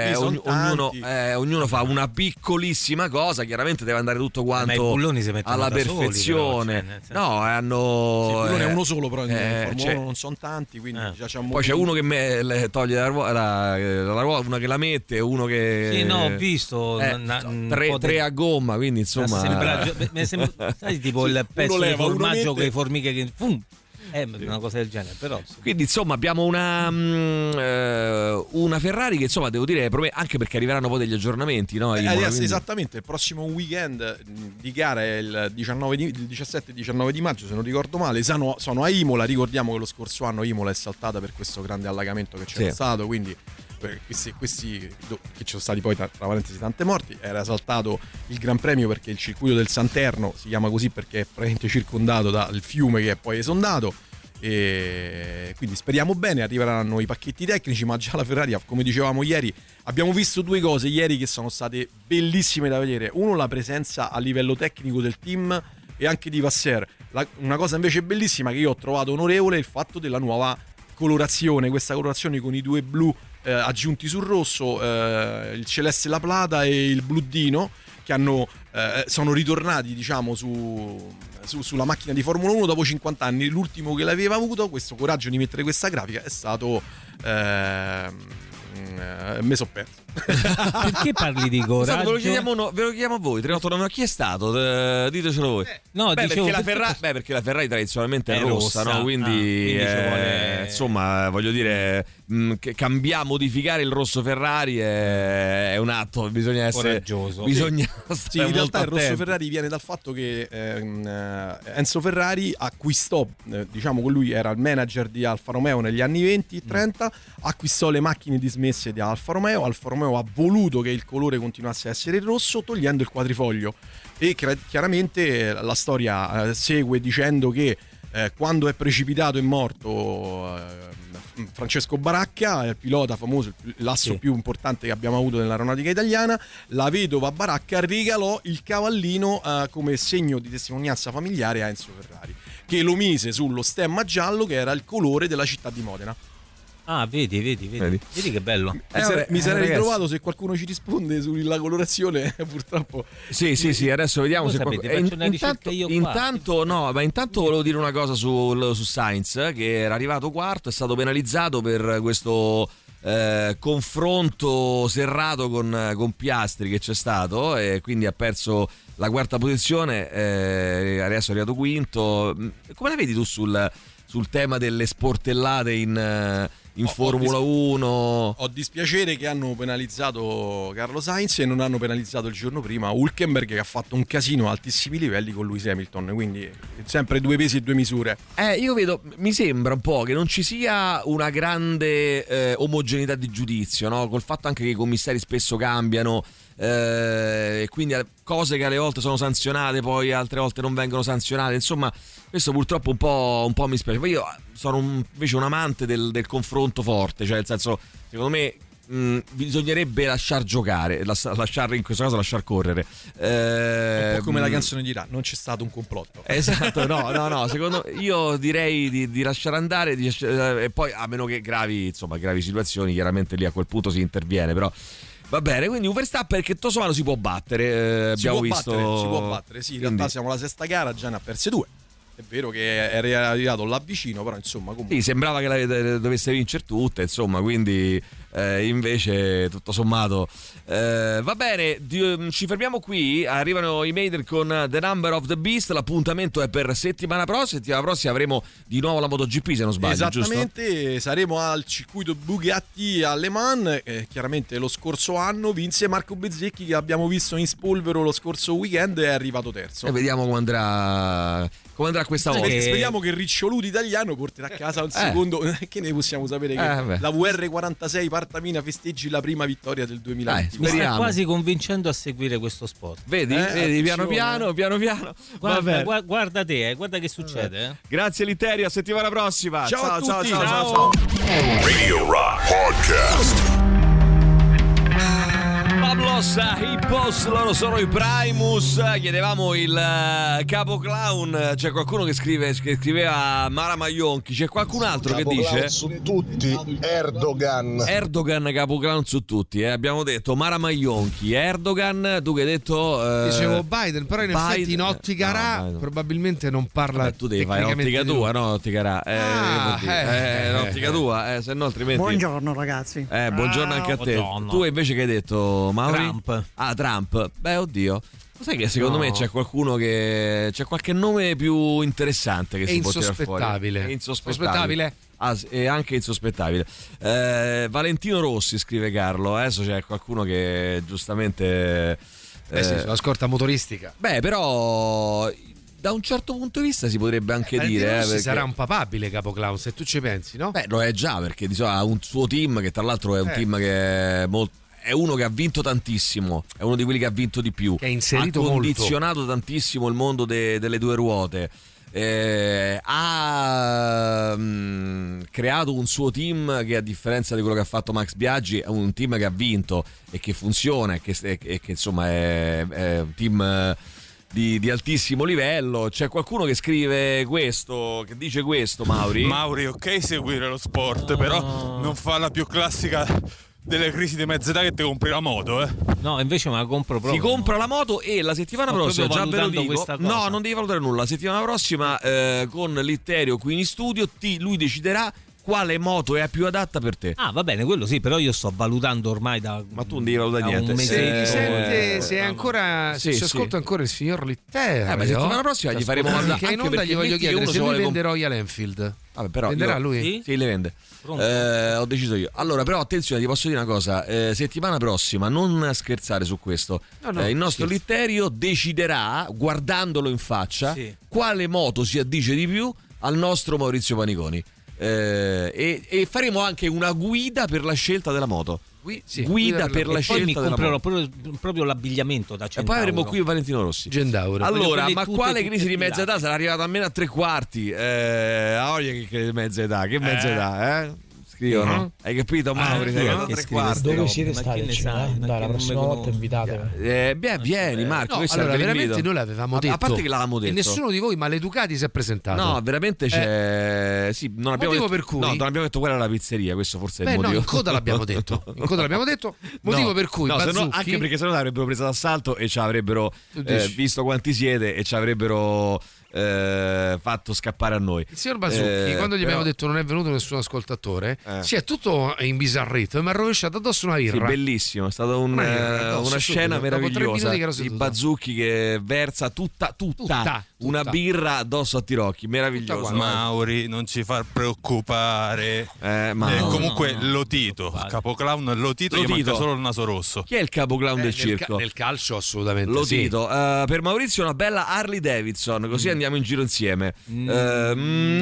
Ognuno fa una piccolissima cosa, chiaramente deve andare tutto quanto alla perfezione. Soli, però, hanno il bullone è uno solo, però in Formula 1 non sono tanti, quindi già c'è un poi c'è uno che toglie la ruota, una che la mette, uno che sì, no, ho visto tre a gomma, quindi insomma mi sembra sai, tipo il pezzo di formaggio con le formiche che Una cosa del genere, però. Quindi insomma abbiamo una Ferrari che insomma devo dire anche perché arriveranno poi degli aggiornamenti, no? Esattamente, il prossimo weekend di gara è il 17-19 di maggio, se non ricordo male, sono a Imola. Ricordiamo che lo scorso anno Imola è saltata per questo grande allagamento che c'era stato, quindi questi che ci sono stati poi tra parentesi tante morti, era saltato il Gran Premio perché il circuito del Santerno si chiama così perché è praticamente circondato dal fiume che è poi esondato, e quindi speriamo bene. Arriveranno i pacchetti tecnici, ma già la Ferrari, come dicevamo ieri, abbiamo visto due cose ieri che sono state bellissime da vedere. Uno, la presenza a livello tecnico del team e anche di Vasseur. Una cosa invece bellissima che io ho trovato onorevole è il fatto della nuova colorazione, questa colorazione con i due blu aggiunti sul rosso, il celeste La Plata e il blu Dino, che sono ritornati, diciamo, sulla macchina di Formula 1 dopo 50 anni. L'ultimo che l'aveva avuto questo coraggio di mettere questa grafica è stato me so perso. Perché parli di coraggio? Ve lo chiediamo a voi. 389, chi è stato? Ditecelo voi. Perché la Ferrari tradizionalmente è rossa, no? Quindi insomma, voglio dire, modificare il rosso Ferrari è un atto, bisogna essere coraggioso. Bisogna sì, in realtà il rosso Ferrari viene dal fatto che Enzo Ferrari acquistò, diciamo che lui era il manager di Alfa Romeo negli anni 20-30, acquistò le macchine dismesse di Alfa Romeo. Alfa Romeo ha voluto che il colore continuasse a essere il rosso, togliendo il quadrifoglio, e chiaramente la storia segue dicendo che quando è precipitato e morto Francesco Baracca, il pilota famoso, l'asso più importante che abbiamo avuto nell'aeronautica italiana, la vedova Baracca regalò il cavallino come segno di testimonianza familiare a Enzo Ferrari, che lo mise sullo stemma giallo che era il colore della città di Modena. Ah, vedi che bello. Mi sarei ritrovato, se qualcuno ci risponde sulla colorazione, purtroppo. Sì, adesso vediamo se intanto volevo dire una cosa su Sainz, che era arrivato quarto, è stato penalizzato per questo confronto serrato con Piastri che c'è stato, e quindi ha perso la quarta posizione, adesso è arrivato quinto. Come la vedi tu sul tema delle sportellate in Formula 1? Ho dispiacere che hanno penalizzato Carlo Sainz e non hanno penalizzato il giorno prima Hülkenberg, che ha fatto un casino a altissimi livelli con Lewis Hamilton, quindi sempre due pesi e due misure. Io vedo, mi sembra un po' che non ci sia una grande omogeneità di giudizio, no? Col fatto anche che i commissari spesso cambiano, e quindi cose che alle volte sono sanzionate poi altre volte non vengono sanzionate. Insomma, questo purtroppo un po' mi spiace. Poi io sono invece un amante del confronto forte, cioè nel senso, secondo me bisognerebbe lasciar giocare, lasciar, in questo caso lasciar correre, un po' come la canzone dirà, non c'è stato un complotto. Esatto, no, secondo io direi di lasciare andare, e poi a meno che gravi situazioni, chiaramente lì a quel punto si interviene, però va bene. Quindi un Verstappen che tutto sommato si può battere, si può battere, sì. In realtà siamo alla sesta gara, già ne ha perse due. È vero che era arrivato là vicino, però insomma comunque. Sì, sembrava che dovesse vincere tutte, insomma, quindi invece tutto sommato va bene. Ci fermiamo qui, arrivano i Maiden con The Number of the Beast. L'appuntamento è per settimana prossima avremo di nuovo la MotoGP, se non sbaglio. Esattamente, giusto? Saremo al circuito Bugatti a Le Mans. Chiaramente lo scorso anno vinse Marco Bezzecchi, che abbiamo visto in spolvero lo scorso weekend, è arrivato terzo. E vediamo come andrà questa volta. Speriamo che Riccioluti italiano porterà a casa un secondo. Che ne possiamo sapere che la VR46 Partamina festeggi la prima vittoria del 2020. Mi sta quasi convincendo a seguire questo sport. Vedi, piano piano. Guarda te, guarda che succede. Grazie Litterio, a settimana prossima. Ciao. Radio Rock Podcast. Pablos Hippos, loro sono i Primus. Chiedevamo il capo clown. C'è qualcuno che scriveva Mara Maionchi. C'è qualcun altro capo che dice su tutti Erdogan capo clown su tutti, abbiamo detto Mara Maionchi, Erdogan. Tu che hai detto dicevo Biden, però in effetti in ottica Ra probabilmente non parla. Tu devi fare ottica tua, no? Ottica Ra. Ottica tua, se no altrimenti. Buongiorno ragazzi. Buongiorno anche a te. Tu invece che hai detto, Mauri? Trump. Trump. Beh, oddio. Sai che secondo me c'è qualcuno che c'è qualche nome più interessante che si può tirare fuori. È insospettabile. È anche insospettabile. Valentino Rossi, scrive Carlo. Adesso c'è qualcuno che giustamente sulla scorta motoristica. Beh, però da un certo punto di vista si potrebbe anche dire perché sarà un papabile Capoclown, se tu ci pensi, no? Beh, lo è già, perché di solito ha un suo team che tra l'altro è un team che è uno che ha vinto tantissimo, è uno di quelli che ha vinto di più, che è inserito ha condizionato tantissimo il mondo delle due ruote, ha creato un suo team che, a differenza di quello che ha fatto Max Biaggi, è un team che ha vinto e che funziona e che insomma è un team di altissimo livello. C'è qualcuno che scrive questo, che dice questo, Mauri, ok seguire lo sport, però non fa la più classica delle crisi di mezza età che ti compri la moto, No, invece me la compro proprio. Si compra la moto e la settimana prossima, già ve lo dico, no, non devi valutare nulla. La settimana prossima con Litterio qui in studio lui deciderà quale moto è più adatta per te. Ah, va bene, quello sì, però io sto valutando ormai da ma tu non devi valutare niente. Se ancora se ci ascolta ancora il signor Litterio, la settimana prossima gli faremo anche in onda, gli voglio chiedere se lui vende Royal Enfield. Vabbè, però venderà lui? Sì, le vende. Ho deciso io. Allora, però attenzione, ti posso dire una cosa, settimana prossima non scherzare su questo. Il nostro Litterio deciderà, guardandolo in faccia, quale moto si addice di più al nostro Maurizio Paniconi. E faremo anche una guida per la scelta della moto. Guida per la scelta della moto. Poi mi comprerò proprio l'abbigliamento da Centauro. E poi avremo qui Valentino Rossi. Gendauro. Allora, ma quale crisi di mezza età? Sarà arrivata almeno a 3/4. A oggi che mezza età? Che mezza età, scrivono? Hai capito, Mauri? Dove siete stati a cena? Dai, la prossima volta invitate. Vieni, Marco. Allora, veramente noi l'avevamo detto. A parte che l'avevamo detto. E nessuno di voi maleducati si è presentato. No, veramente c'è. Sì, non abbiamo motivo detto, per cui. No, non abbiamo detto quella era la pizzeria. Questo forse è il motivo. No, in coda l'abbiamo detto. Motivo per cui. No, anche perché sennò l'avrebbero presa d'assalto e ci avrebbero visto quanti siete e ci avrebbero fatto scappare a noi. Il signor Bazzucchi, quando gli abbiamo detto non è venuto nessun ascoltatore, si è tutto imbizarrito e mi ha rovesciato addosso una birra. Sì, bellissimo, è stata una scena meravigliosa di Bazzucchi che versa tutta una birra addosso a Tirocchi, meraviglioso. Mauri, non ci far preoccupare. Comunque Lotito, Capoclown Lotito, gli manca solo il naso rosso. Chi è il Capoclown del circo? Nel calcio assolutamente Lotito. Per Maurizio una bella Harley Davidson, così andiamo in giro insieme. Che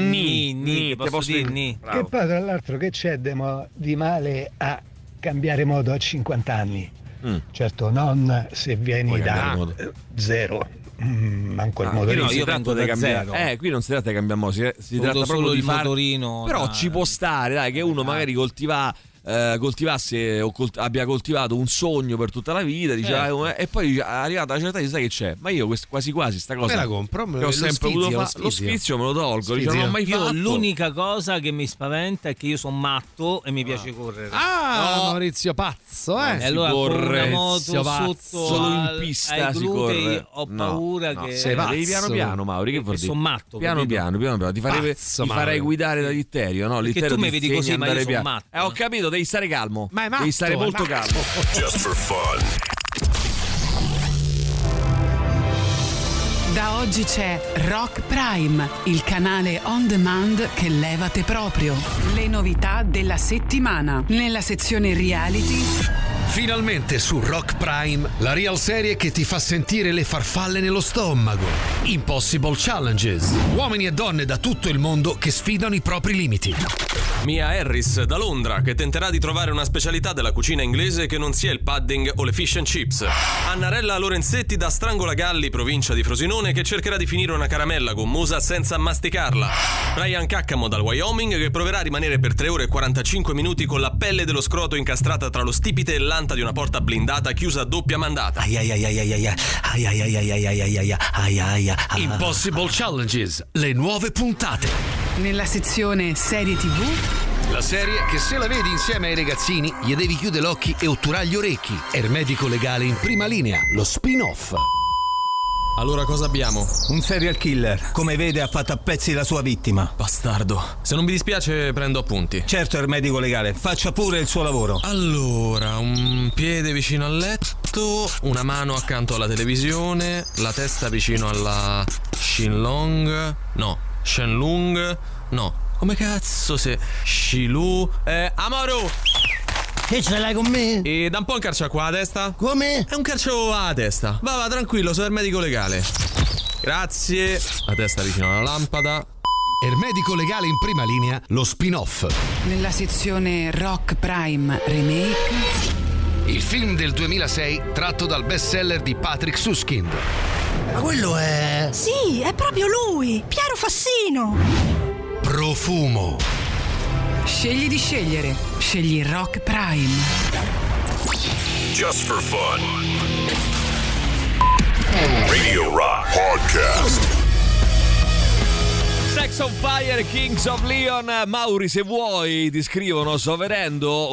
posso dire? Che poi tra l'altro che c'è di male a cambiare moto a 50 anni? Certo, non se vieni da zero. Manco il motorino. Io vengo da zero. Qui non si tratta di cambiare moto, si tratta proprio di fare motorino. Però ci può stare, dai, che uno magari coltivasse o abbia coltivato un sogno per tutta la vita, diceva, e poi arrivata una certa età, sai che c'è? Ma io quasi sta cosa me la compro, che ho sempre voluto fare, lo sfizio me lo tolgo, non l'ho mai fatto. L'unica cosa che mi spaventa è che io sono matto e mi piace correre. Maurizio pazzo, E allora corre una moto sotto solo in pista ai glutei, ho paura che sei pazzo. Devi piano Mauri, che vuol dire? Sono matto, piano ti farei guidare da Litterio, no? Perché tu mi vedi così, ma io sono matto. Ho capito, devi stare calmo. Devi stare molto calmo. Just for fun. Da oggi c'è Rock Prime, il canale on demand che levate proprio. Le novità della settimana. Nella sezione reality. Finalmente su Rock Prime, la real serie che ti fa sentire le farfalle nello stomaco. Impossible Challenges. Uomini e donne da tutto il mondo che sfidano i propri limiti. Mia Harris da Londra, che tenterà di trovare una specialità della cucina inglese che non sia il pudding o le fish and chips. Annarella Lorenzetti da Strangolagalli, provincia di Frosinone, che cercherà di finire una caramella gommosa senza masticarla. Brian Caccamo dal Wyoming, che proverà a rimanere per 3 ore e 45 minuti con la pelle dello scroto incastrata tra lo stipite e l'anta di una porta blindata chiusa a doppia mandata. Impossible Challenges, le nuove puntate. Nella sezione serie TV. La serie che se la vedi insieme ai ragazzini gli devi chiudere l'occhi e otturare gli orecchi. Ermetico Legale in prima linea, lo spin-off. Allora cosa abbiamo? Un serial killer. Come vede ha fatto a pezzi la sua vittima. Bastardo. Se non vi dispiace prendo appunti. Certo, è il medico legale. Faccia pure il suo lavoro. Allora, un piede vicino al letto, una mano accanto alla televisione, la testa vicino alla Shenlong. Come cazzo se... Shilu... Amaru! Che ce l'hai con me? E da un po' un calcio qua alla testa. Come? È un calcio alla testa. Va, tranquillo, sono il medico legale. Grazie. La testa vicino alla lampada. Il medico legale in prima linea, lo spin-off. Nella sezione Rock Prime Remake. Il film del 2006 tratto dal bestseller di Patrick Suskind. Ma quello è... Sì, è proprio lui, Piero Fassino. Profumo. Scegli di scegliere. Scegli Rock Prime. Just for fun. Radio Rock Podcast. Sex on Fire, Kings of Leon. Mauri, se vuoi, ti scrivono. Sto vendendo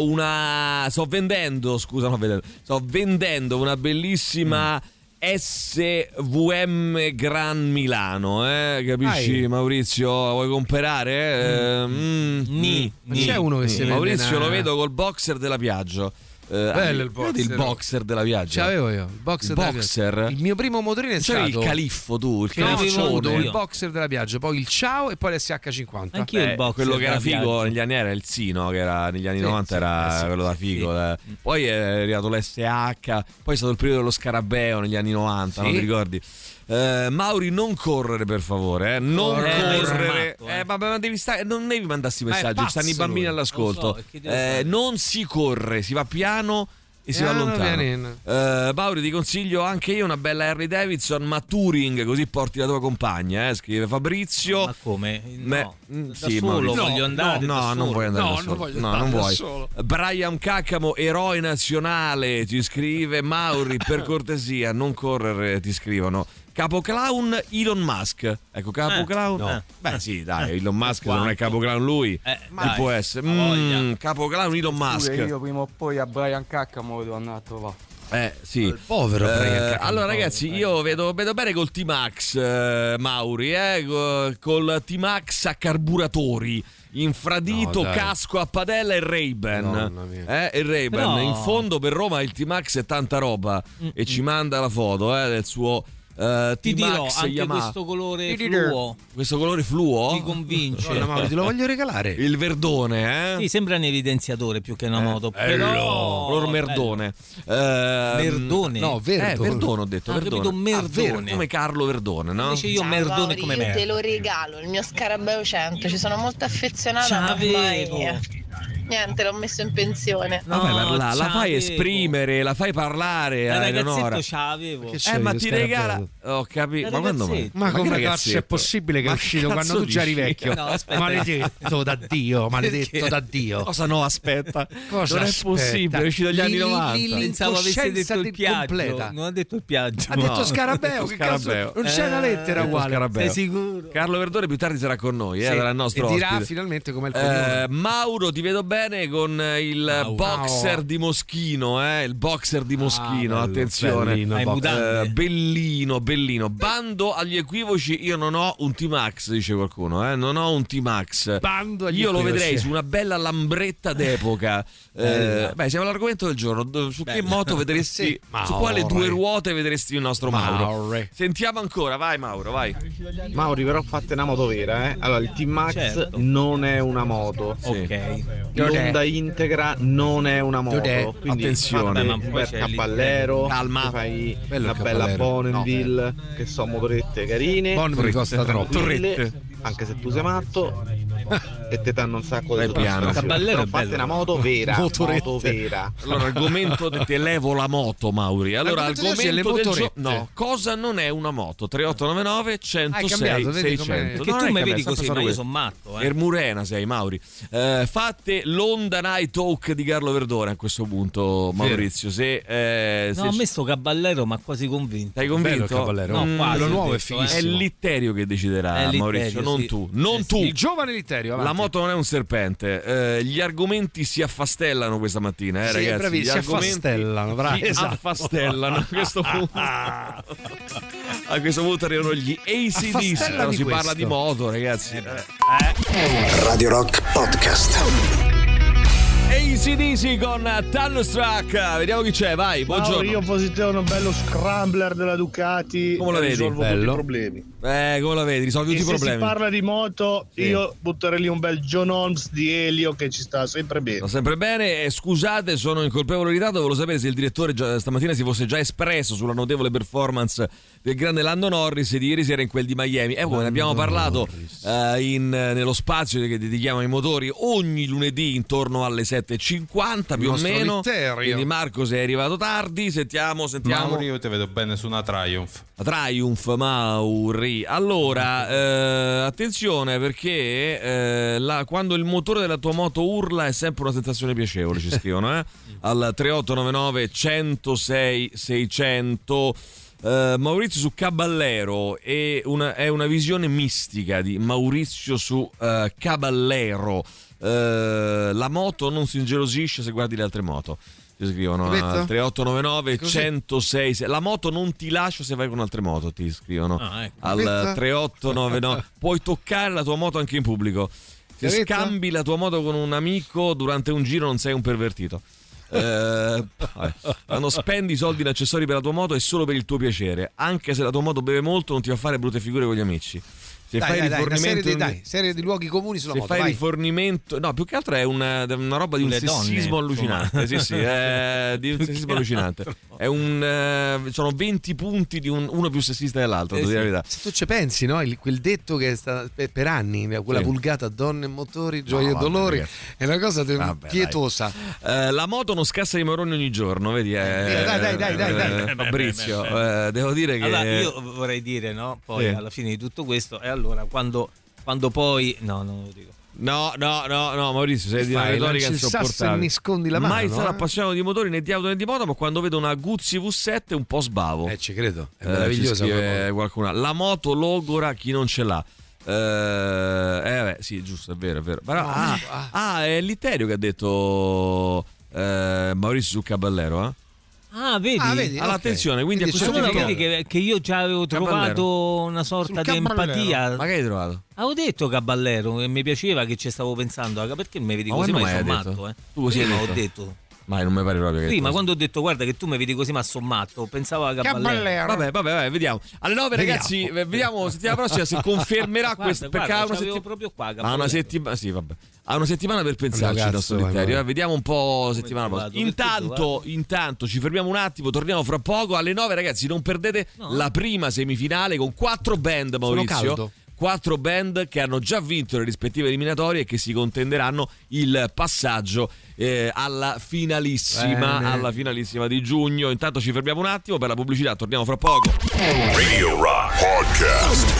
una bellissima SVM Gran Milano, capisci? Maurizio, vuoi comprare? C'è uno che si vede. Maurizio lo vedo col boxer della Piaggio. Bello il boxer. Il boxer della Piaggio. C'avevo io il boxer. Il mio primo motorino è stato il califfo, tu il il boxer della Piaggio, poi il Ciao e poi l'SH50. Anch'io il boxer. Quello che era figo negli anni era il Sino, che era negli anni 90 era quello da figo. Poi è arrivato l'SH, poi è stato il periodo dello scarabeo negli anni 90, non ti ricordi? Mauri, non correre per favore, non correre. Ma devi stare, non devi mandarsi messaggi, stanno i bambini all'ascolto. Non si corre, si va piano e si va lontano. Mauri, ti consiglio anche io una bella Harley Davidson, ma Touring, così porti la tua compagna, scrive Fabrizio. Ma come? Sì, solo voglio andare. No, non vuoi andare da solo. Non vuoi. Brian Caccamo, eroe nazionale, ci scrive. Mauri, per cortesia, non correre, ti scrivono. Capo clown Elon Musk. Ecco, capo clown. No. Beh, sì, dai, Elon Musk se non è capo clown lui. Ma può essere. Capo clown Elon Musk. Io prima o poi a Brian Caccamo devo andare a trovare. Sì. Il povero Brian Caccamo. Allora, ragazzi, io vedo bene col T-Max, Mauri, col T-Max a carburatori. Infradito, casco a padella e Ray-Ban. Il Ray-Ban. No. In fondo per Roma il T-Max è tanta roba. E ci manda la foto del suo ti dirò T-Max anche Yamaha. questo colore fluo. Questo colore fluo? Ti convince. Mauro, te lo voglio regalare. Il verdone, Sì, sembra un evidenziatore più che una moto. Però color merdone. Merdone? No, Verdone ho detto. Capito, Merdone. Come Carlo Verdone, no? Invece io Merdone come me. Io te lo regalo, il mio Scarabeo 100. Ci sono molto affezionata. Niente, l'ho messo in pensione. La fai esprimere, la fai parlare a Eleonora. C'avevo. Ma ti regala. Ho capito. Ma quando mai? Ma come cazzo è possibile che è uscito quando tu già eri vecchio? No, aspetta. Maledetto da Dio, maledetto da Dio. Cosa no, aspetta. Cosa non è possibile, è uscito dagli anni 90. Pensavo avesse detto il Piaggio. Non ha detto il Piaggio. Ha detto Scarabeo, che cazzo? Non c'è una lettera uguale. Sei sicuro? Sarà Verdone più tardi sarà con noi, sarà il nostro ospite. E dirà ospite. finalmente com'è il cognome. Mauro, ti vedo bene con il boxer di Moschino, il boxer di Moschino, attenzione. Bellino, bellino. Bando agli equivoci, io non ho un T-Max, dice qualcuno, non ho un T-Max. Bando agli io equivoci. Lo vedrei su una bella lambretta d'epoca. Siamo all'argomento del giorno. Su che moto vedresti? Su quale due ruote vedresti il nostro Mauro? Sentiamo ancora, vai Mauro, vai. Mauri, però fate una moto vera, Allora, il T-Max non è una moto. Ok. L'Honda Integra non è una moto. Quindi attenzione. Per Caballero, calma. Fai una bella Bonneville, che sono motorette carine. Bonneville costa troppo. Anche se tu sei matto e te danno un sacco di piano. Caballero è bello. Fate una moto vera. Moto vera. Allora, argomento ti elevo la moto, Mauri. Allora, argomento del giorno. No, cosa non è una moto? 3899 106 600. Che tu mi vedi così, ma io sono matto. Ermurena sei, Mauri. Fate l'Honda Night Talk di Carlo Verdone a questo punto, Maurizio. A me sto Caballero mi ha quasi convinto. Sei convinto? No, quasi. Quello nuovo è fighissimo. È l'Itterio che deciderà, Maurizio, non tu. Non tu. Il giovane Litterio, avanti. La moto non è un serpente. Gli argomenti si affastellano questa mattina, ragazzi. Bravi, gli si affastellano, affastellano a questo punto. A questo punto arrivano gli AC/DC. Non si parla di moto, ragazzi. Radio Rock Podcast. AC/DC con Thunderstruck. Vediamo chi c'è, vai, buongiorno. Io fossi te uno bello scrambler della Ducati. Come la vedi? Risolvo tutti i problemi. Come la vedi? Risolvi tutti i problemi. Se si parla di moto, io butterei lì un bel John Holmes di Elio che ci sta sempre bene. Sta sempre bene. Scusate, sono in colpevole ritardo. Volevo sapere se il direttore stamattina si fosse già espresso sulla notevole performance del grande Lando Norris di ieri sera in quel di Miami. Come ne abbiamo parlato nello spazio che dedichiamo ai motori ogni lunedì intorno alle 7:50 più o meno. Litterio. Quindi Marco sei arrivato tardi. Sentiamo. Mauri, io ti vedo bene su una Triumph. Mauri. Allora, attenzione perché quando il motore della tua moto urla è sempre una sensazione piacevole, ci scrivono al 3899 106 600. Maurizio su Caballero è una visione mistica di Maurizio su Caballero. La moto non si ingelosisce se guardi le altre moto. Ti scrivono al 3899 106. La moto non ti lascia se vai con altre moto. Ti scrivono al 3899. Puoi toccare la tua moto anche in pubblico. Se scambi la tua moto con un amico durante un giro non sei un pervertito. Quando spendi soldi in accessori per la tua moto è solo per il tuo piacere. Anche se la tua moto beve molto non ti fa fare brutte figure con gli amici. Se fai rifornimento serie di luoghi comuni sulla moto. Se fai rifornimento, no, più che altro è una roba di un sessismo allucinante. Sì, di un sessismo allucinante. È sono 20 punti di uno più sessista dell'altro. Sì. Se tu ci pensi, no? Quel detto che è stato per anni, quella vulgata donne e motori, gioia e dolori, è una cosa pietosa. La moto non scassa di marroni ogni giorno, vedi? Dai. Fabrizio, devo dire che. Allora, io vorrei dire, no? Poi alla fine di tutto questo, allora quando poi non lo dico. No, Maurizio, sei di una retorica insopportabile. Nascondi la mano. Mai sarà appassionato di motori né di auto né di moto, ma quando vedo una Guzzi V7 un po' sbavo. Ci credo. È meravigliosa. Qualcuna. La moto logora chi non ce l'ha. Sì, giusto, è vero. Però, è Litterio che ha detto Maurizio su Caballero, vedi? Allora, attenzione, quindi a questo punto vedi che io già avevo trovato una sorta di empatia. Ma che hai trovato? Avevo detto Caballero e mi piaceva che ci stavo pensando. Perché mi vedi così? Ma sono matto, Tu così ho detto. Ma non mi pare proprio che prima quando ho detto guarda che tu mi vedi così ma sommatto, pensavo a Caballero. Vabbè, vediamo. Alle 9 ragazzi, vediamo settimana prossima se confermerà questo, perché ha proprio qua ha una settimana, ha una settimana per pensarci il nostro Litterio. Vediamo un po' settimana prossima. Intanto ci fermiamo un attimo, torniamo fra poco alle 9 ragazzi, non perdete la prima semifinale con 4 band, Maurizio. 4 band che hanno già vinto le rispettive eliminatorie e che si contenderanno il passaggio alla finalissima di giugno. Intanto ci fermiamo un attimo per la pubblicità, torniamo fra poco. Radio Rock Podcast.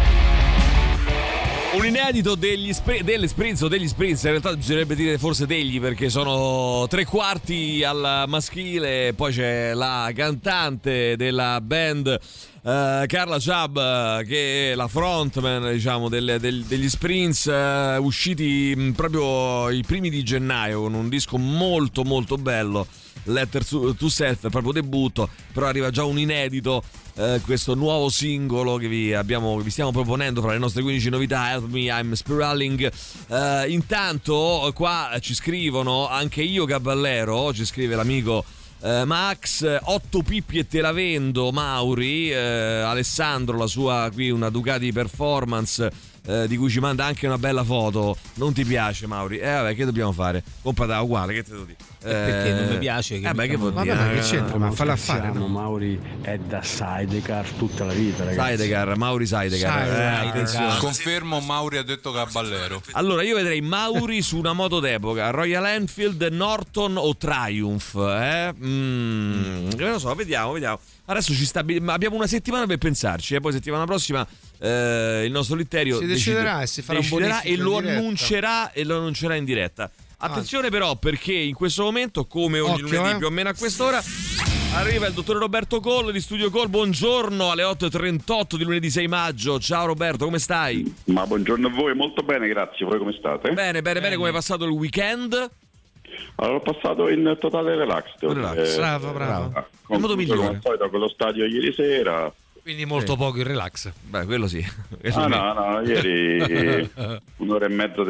Un inedito delle Sprints o degli Sprints, in realtà bisognerebbe dire forse degli, perché sono 3/4 al maschile. Poi c'è la cantante della band Carla Chubb, che è la frontman, diciamo, degli Sprints, usciti proprio i primi di gennaio con un disco molto molto bello, Letter to Self, proprio debutto. Però arriva già un inedito, questo nuovo singolo che vi stiamo proponendo fra le nostre 15 novità, Help Me I'm Spiraling. Intanto qua ci scrivono, anche io Caballero, ci scrive l'amico Max, 8 pippi e te la vendo, Mauri. Alessandro, la sua qui una Ducati Performance, di cui ci manda anche una bella foto. Non ti piace, Mauri? Vabbè, che dobbiamo fare? Comprata uguale, che te devo dire? Perché non mi piace? Che vuol dire? Ma che c'entra? Ma falla fare. Mauri è da Sidecar tutta la vita, ragazzi. Mauri Sidecar. Confermo, Mauri ha detto Caballero. Allora io vedrei Mauri su una moto d'epoca, Royal Enfield, Norton o Triumph. Non lo so, vediamo. Adesso abbiamo una settimana per pensarci, poi settimana prossima il nostro Litterio si deciderà e si farà un bonifico e lo annuncerà in diretta. Attenzione però, perché in questo momento, come ogni lunedì più o meno a quest'ora, arriva il dottore Roberto Coll di Studio Coll. Buongiorno, alle 8:38 di lunedì 6 maggio. Ciao Roberto, come stai? Ma buongiorno a voi, molto bene, grazie. Voi come state? Bene. Come è passato il weekend? Allora, ho passato in totale relax. Bravo. In modo migliore. Come al solito con lo stadio ieri sera, Quindi molto poco il relax. Beh, quello sì. No, ieri un'ora e mezzo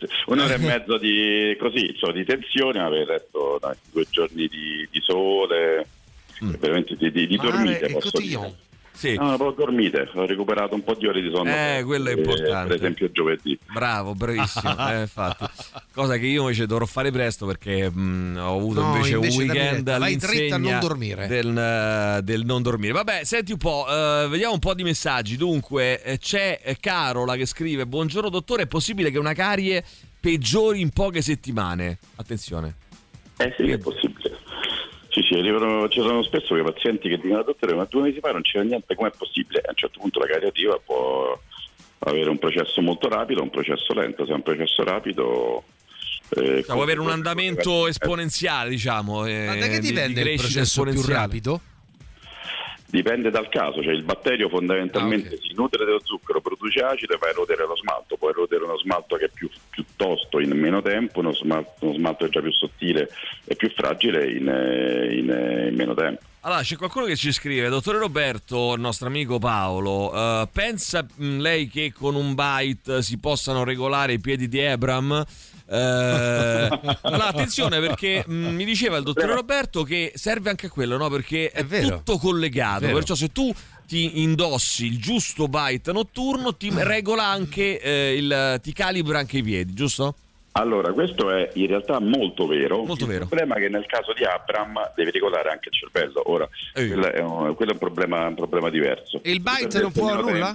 di così, di tensione, avevo detto 2 giorni di sole, veramente di dormite, posso dire. Sì. No, proprio dormite, ho recuperato un po' di ore di sonno. Quello è importante. Per esempio giovedì. Bravo, bravissimo. Infatti. Cosa che io invece dovrò fare presto perché ho avuto invece un weekend all'insegna non dormire. Del non dormire. Vabbè, senti un po', vediamo un po' di messaggi. Dunque, c'è Carola che scrive: buongiorno dottore, è possibile che una carie peggiori in poche settimane? Attenzione. Sì, è possibile. Sì, ci sono spesso quei pazienti che dicono: dottore, ma 2 mesi fa non c'era niente, com'è possibile? A un certo punto la cariativa può avere un processo molto rapido, un processo lento. Se è un processo rapido può avere un andamento esponenziale, diciamo. Ma da che dipende il processo più rapido? Dipende dal caso, cioè il batterio fondamentalmente si nutre dello zucchero, produce acido e va a erodere lo smalto. Può erodere uno smalto che è più tosto in meno tempo, uno smalto è già più sottile e più fragile in meno tempo. Allora, c'è qualcuno che ci scrive: dottore Roberto, il nostro amico Paolo, pensa lei che con un byte si possano regolare i piedi di Abraham? Allora, attenzione, perché mi diceva il dottore Roberto che serve anche quello, no? Perché è tutto collegato, perciò se tu ti indossi il giusto byte notturno ti regola anche ti calibra anche i piedi, giusto? Allora, questo è in realtà molto vero. Molto vero. Il problema è che nel caso di Abraham devi regolare anche il cervello. Ora, quello è un problema diverso. E il byte non può nulla?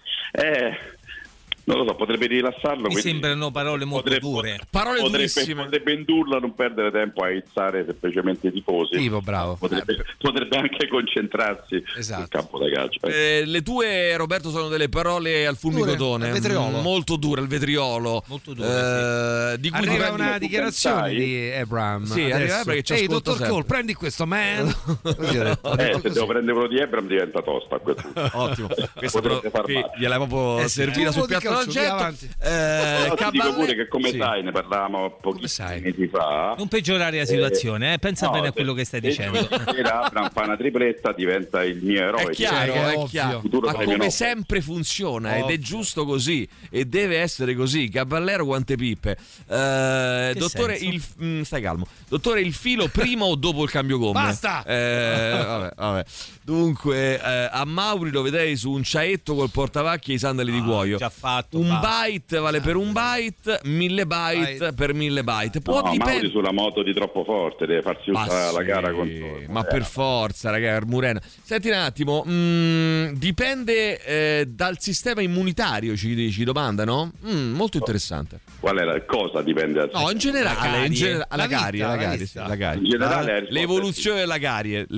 Non lo so, potrebbe rilassarlo. Mi sembrano parole molto dure. Parole durissime. Potrebbe indurlo a non perdere tempo a izzare semplicemente i tifosi. Tipo, bravo. Potrebbe anche concentrarsi sul campo da calcio. Le tue, Roberto, sono delle parole al fulmicotone. Vetriolo. Molto dure, il vetriolo. Molto dure, di cui arriva una dichiarazione di Abraham. Sì, arriva perché ci ehi, dottor Cole, prendi questo, man. Se devo prendere quello di Abraham diventa tosta a quel punto. Ottimo. Questo gliela proprio servita sul piatto. Ti dico pure che sai, ne parlavamo pochissimi mesi fa. Non peggiorare la situazione, pensa bene a quello che stai dicendo. Abraham fa una tripletta, diventa il mio eroe. È chiaro. Ma come sempre funziona ed è giusto così e deve essere così. Caballero, quante pippe. Dottore, stai calmo. Dottore, il filo prima o dopo il cambio gomme? Basta. Vabbè. Dunque, a Mauri lo vedrei su un ciaetto col portavacchi e i sandali di cuoio. Già fatto. Un byte vale per un byte, 1000 byte per 1000 byte. Può Mauri sulla moto di troppo forte, deve farsi la gara contro. Ma per forza, ragazzi, Murena. Senti un attimo, dipende dal sistema immunitario, ci domandano. Molto interessante. Qual è la cosa dipende? In generale, la carie. In generale, l'evoluzione della carie.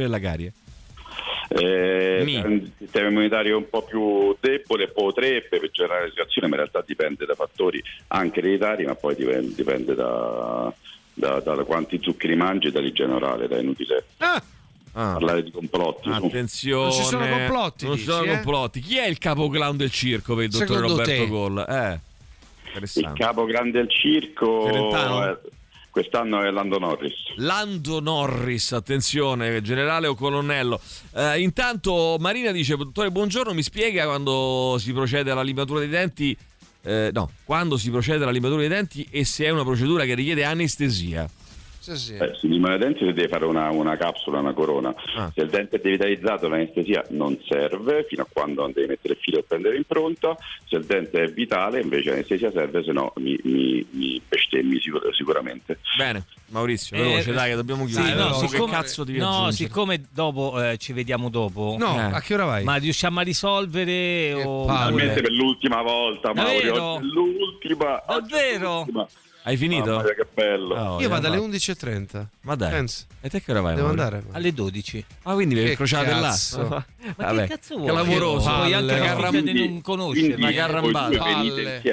Un sistema immunitario un po' più debole potrebbe peggiorare la situazione, ma in realtà dipende da fattori anche ereditari, ma poi dipende da quanti zuccheri mangi e dall'igiene orale. È inutile parlare di complotti. Attenzione, non ci sono complotti. Complotti. Chi è il capo clown del circo per il dottore Roberto Cole? Il capo clown del circo quest'anno è Lando Norris, attenzione, generale o colonnello. Intanto Marina dice: dottore, buongiorno, mi spiega quando si procede alla limatura dei denti? Quando si procede alla limatura dei denti e se è una procedura che richiede anestesia. Si lima i denti se deve fare una capsula, una corona. Se il dente è devitalizzato l'anestesia non serve fino a quando non devi mettere il filo e prendere impronta. Se il dente è vitale invece l'anestesia serve, se no mi bestemmi sicuramente. Bene, Maurizio, veloce, dai, che dobbiamo chiudere. Che cazzo devi aggiungere? Siccome dopo ci vediamo dopo. A che ora vai? Ma riusciamo a risolvere finalmente per l'ultima volta, Maurizio, l'ultima. Davvero? Hai finito? Mamma mia, che bello. Io vado alle 11:30. Ma dai. Penso. E te che ora vai? Devo andare alle 12. Quindi vi incrociate là. Ma che cazzo vuoi? Che lavoroso. Poi anche di non conoscere. Una carrambata.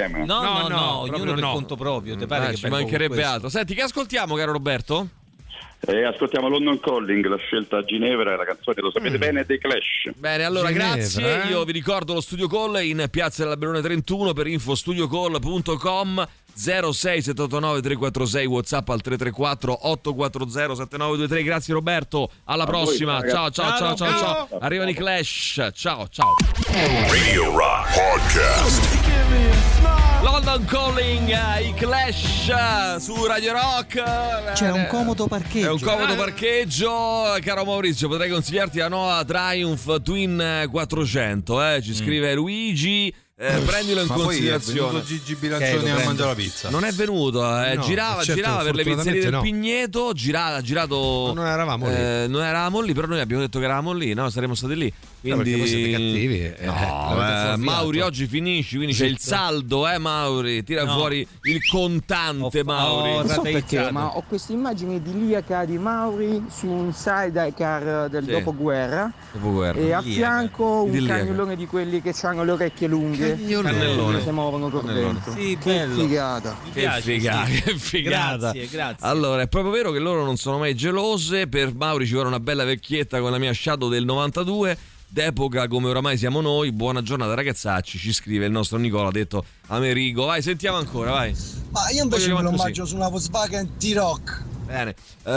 No, ognuno per conto proprio. Te pare che ci mancherebbe altro. Senti, che ascoltiamo, caro Roberto? Ascoltiamo London Calling, la scelta a Ginevra, la canzone lo sapete bene, dei Clash. Bene, allora Ginevra, grazie. Io vi ricordo lo Studio Call in Piazza dell'Alberone 31 per info studiocall.com 0679 346 WhatsApp al 334 840 7923. Grazie Roberto, alla prossima. Ciao. Arrivano i Clash. Ciao. Radio Rock Podcast. London Calling, i Clash su Radio Rock. C'è un comodo parcheggio. È un comodo parcheggio, caro Maurizio. Potrei consigliarti la nuova Triumph Twin 400. Ci scrive Luigi. Prendilo in considerazione. Gigi Bilancioni a mangiare la pizza. Non è venuto, girava per le pizzerie del Pigneto, girato. Non eravamo lì. Però noi abbiamo detto che eravamo lì, no? Saremmo stati lì. Quindi voi siete cattivi. Mauri oggi finisci, quindi c'è il saldo, Mauri, tira fuori il contante, Mauri. Non so perché, ma ho questa immagine idilliaca di Mauri su un sidecar del dopoguerra e a fianco un cannellone di quelli che hanno le orecchie lunghe. Cannellone. Si muovono per dentro. Sì, che figata. Che figata. Grazie. Allora, è proprio vero che loro non sono mai gelose. Per Mauri ci vuole una bella vecchietta con la mia Shadow del 92. D'epoca come oramai siamo noi. Buona giornata ragazzacci, ci scrive il nostro Nicola, detto Amerigo. Vai, sentiamo ancora, vai. Ma io invece me lo mangio su una Volkswagen T-Rock. Bene,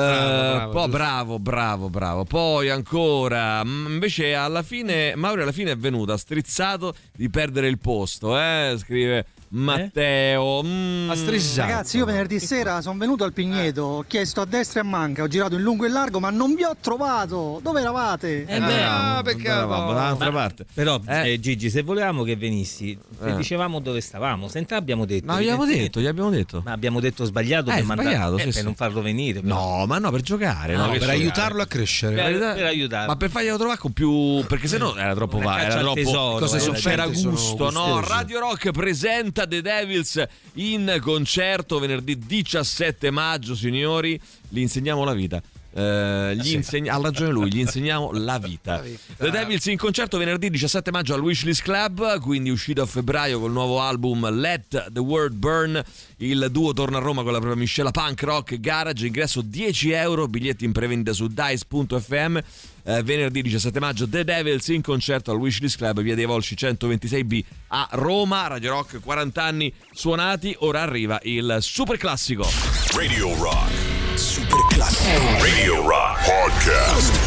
bravo. Poi ancora, invece alla fine Mauri è venuto, ha strizzato di perdere il posto, scrive Matteo. Ragazzi, io venerdì sera sono venuto al Pigneto, ho chiesto a destra e a manca, ho girato in lungo e in largo, ma non vi ho trovato. Dove eravate? Peccato. Dall'altra parte. Però Gigi, se volevamo che venissi, dicevamo dove stavamo, senza abbiamo detto. Ma gli abbiamo detto. Ma abbiamo detto sbagliato per non farlo venire. No, ma no, per giocare, per aiutarlo a crescere. Per aiutarlo. Ma per farglielo trovare con più, perché sennò era troppo c'era gusto, no? Radio Rock presenta The Devils in concerto venerdì 17 maggio, signori, gli insegniamo la vita. Ha ragione lui, gli insegniamo la vita. The Devils in concerto venerdì 17 maggio al Wishlist Club, quindi uscito a febbraio col nuovo album Let the World Burn. Il duo torna a Roma con la propria miscela punk rock garage, ingresso €10, biglietti in prevendita su dice.fm. Venerdì 17 maggio The Devils in concerto al Wishlist Club, via dei Volsci 126B a Roma. Radio Rock 40 anni suonati, ora arriva il super classico. Radio Rock Super Classico. Radio Rock Podcast.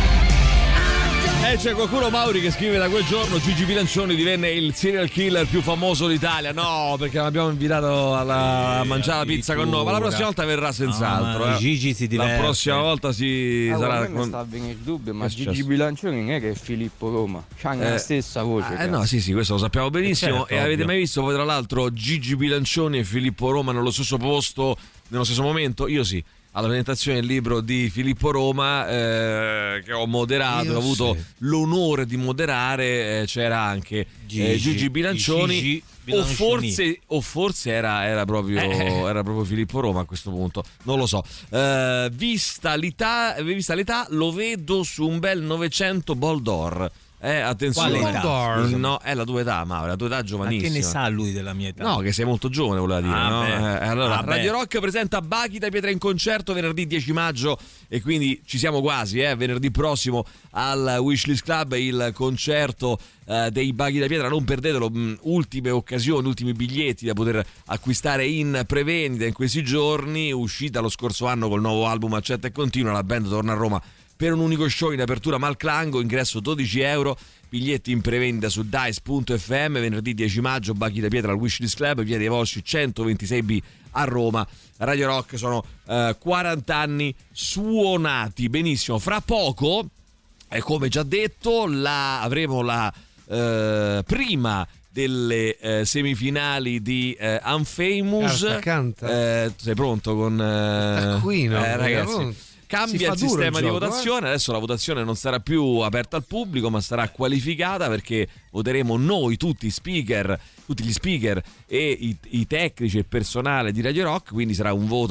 C'è qualcuno, Mauri, che scrive: da quel giorno Gigi Bilancioni divenne il serial killer più famoso d'Italia. No, perché l'abbiamo invitato a mangiare la pizza con noi, ma la prossima volta verrà senz'altro. Gigi si diverte. La prossima volta sarà. Mi sta a venire il dubbio, ma Gigi Bilancioni non è che è Filippo Roma, c'ha la stessa voce. No, sì, questo lo sappiamo benissimo. Certo, e avete mai visto poi, tra l'altro, Gigi Bilancioni e Filippo Roma nello stesso posto, nello stesso momento? Io sì. Alla presentazione del libro di Filippo Roma, che ho moderato, ho avuto l'onore di moderare, c'era anche Gigi Bilancioni, o forse era proprio Filippo Roma a questo punto, non lo so. Vista l'età, lo vedo su un bel 900 Bol d'Or. Attenzione, no, è la tua età, Mauro, la tua età giovanissima. Ma che ne sa lui della mia età? No, che sei molto giovane, voleva dire, no? Allora, Radio Rock presenta Baghita Pietra in concerto venerdì 10 maggio e quindi ci siamo quasi, venerdì prossimo al Wishlist Club, il concerto dei Baghita Pietra, non perdetelo, ultime occasioni, ultimi biglietti da poter acquistare in prevendita in questi giorni, uscita lo scorso anno col nuovo album Accetta e Continua, la band torna a Roma per un unico show in apertura Malclango, ingresso €12, biglietti in prevendita su dice.fm. Venerdì 10 maggio Baghita Pietra al Wishlist Club, via dei Volsci 126B a Roma. Radio Rock sono 40 anni suonati. Benissimo, fra poco, come già detto, avremo la prima delle semifinali di Unfamous. Sei pronto con taccuino, ragazzi? Cambia il sistema di votazione, adesso la votazione non sarà più aperta al pubblico ma sarà qualificata, perché voteremo noi tutti gli speaker e i tecnici e il personale di Radio Rock, quindi sarà un voto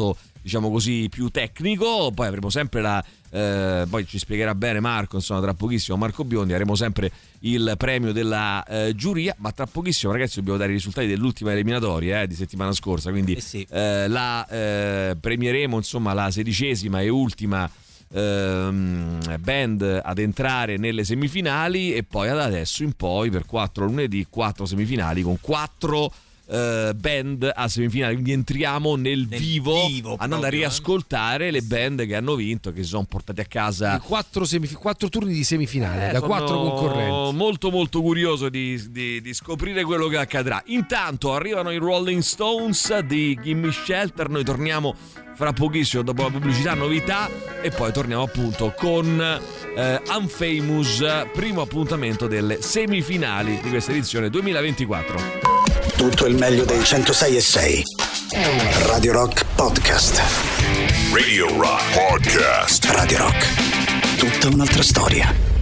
diciamo così, più tecnico. Poi avremo sempre poi ci spiegherà bene Marco, insomma, tra pochissimo, Marco Biondi, avremo sempre il premio della giuria, ma tra pochissimo, ragazzi, dobbiamo dare i risultati dell'ultima eliminatoria di settimana scorsa, quindi premieremo, insomma, la 16ª e ultima band ad entrare nelle semifinali, e poi ad adesso in poi per 4 lunedì 4 semifinali con 4 band a semifinali, quindi entriamo nel vivo andando a riascoltare le band che hanno vinto, che si sono portati a casa 4 turni di semifinale da 4 concorrenti. Molto molto curioso di scoprire quello che accadrà. Intanto arrivano i Rolling Stones di Gimme Shelter, noi torniamo fra pochissimo dopo la pubblicità, novità, e poi torniamo appunto con Unfamous, primo appuntamento delle semifinali di questa edizione 2024. Tutto il meglio dei 106.6 Radio Rock Podcast. Radio Rock Podcast. Radio Rock, tutta un'altra storia.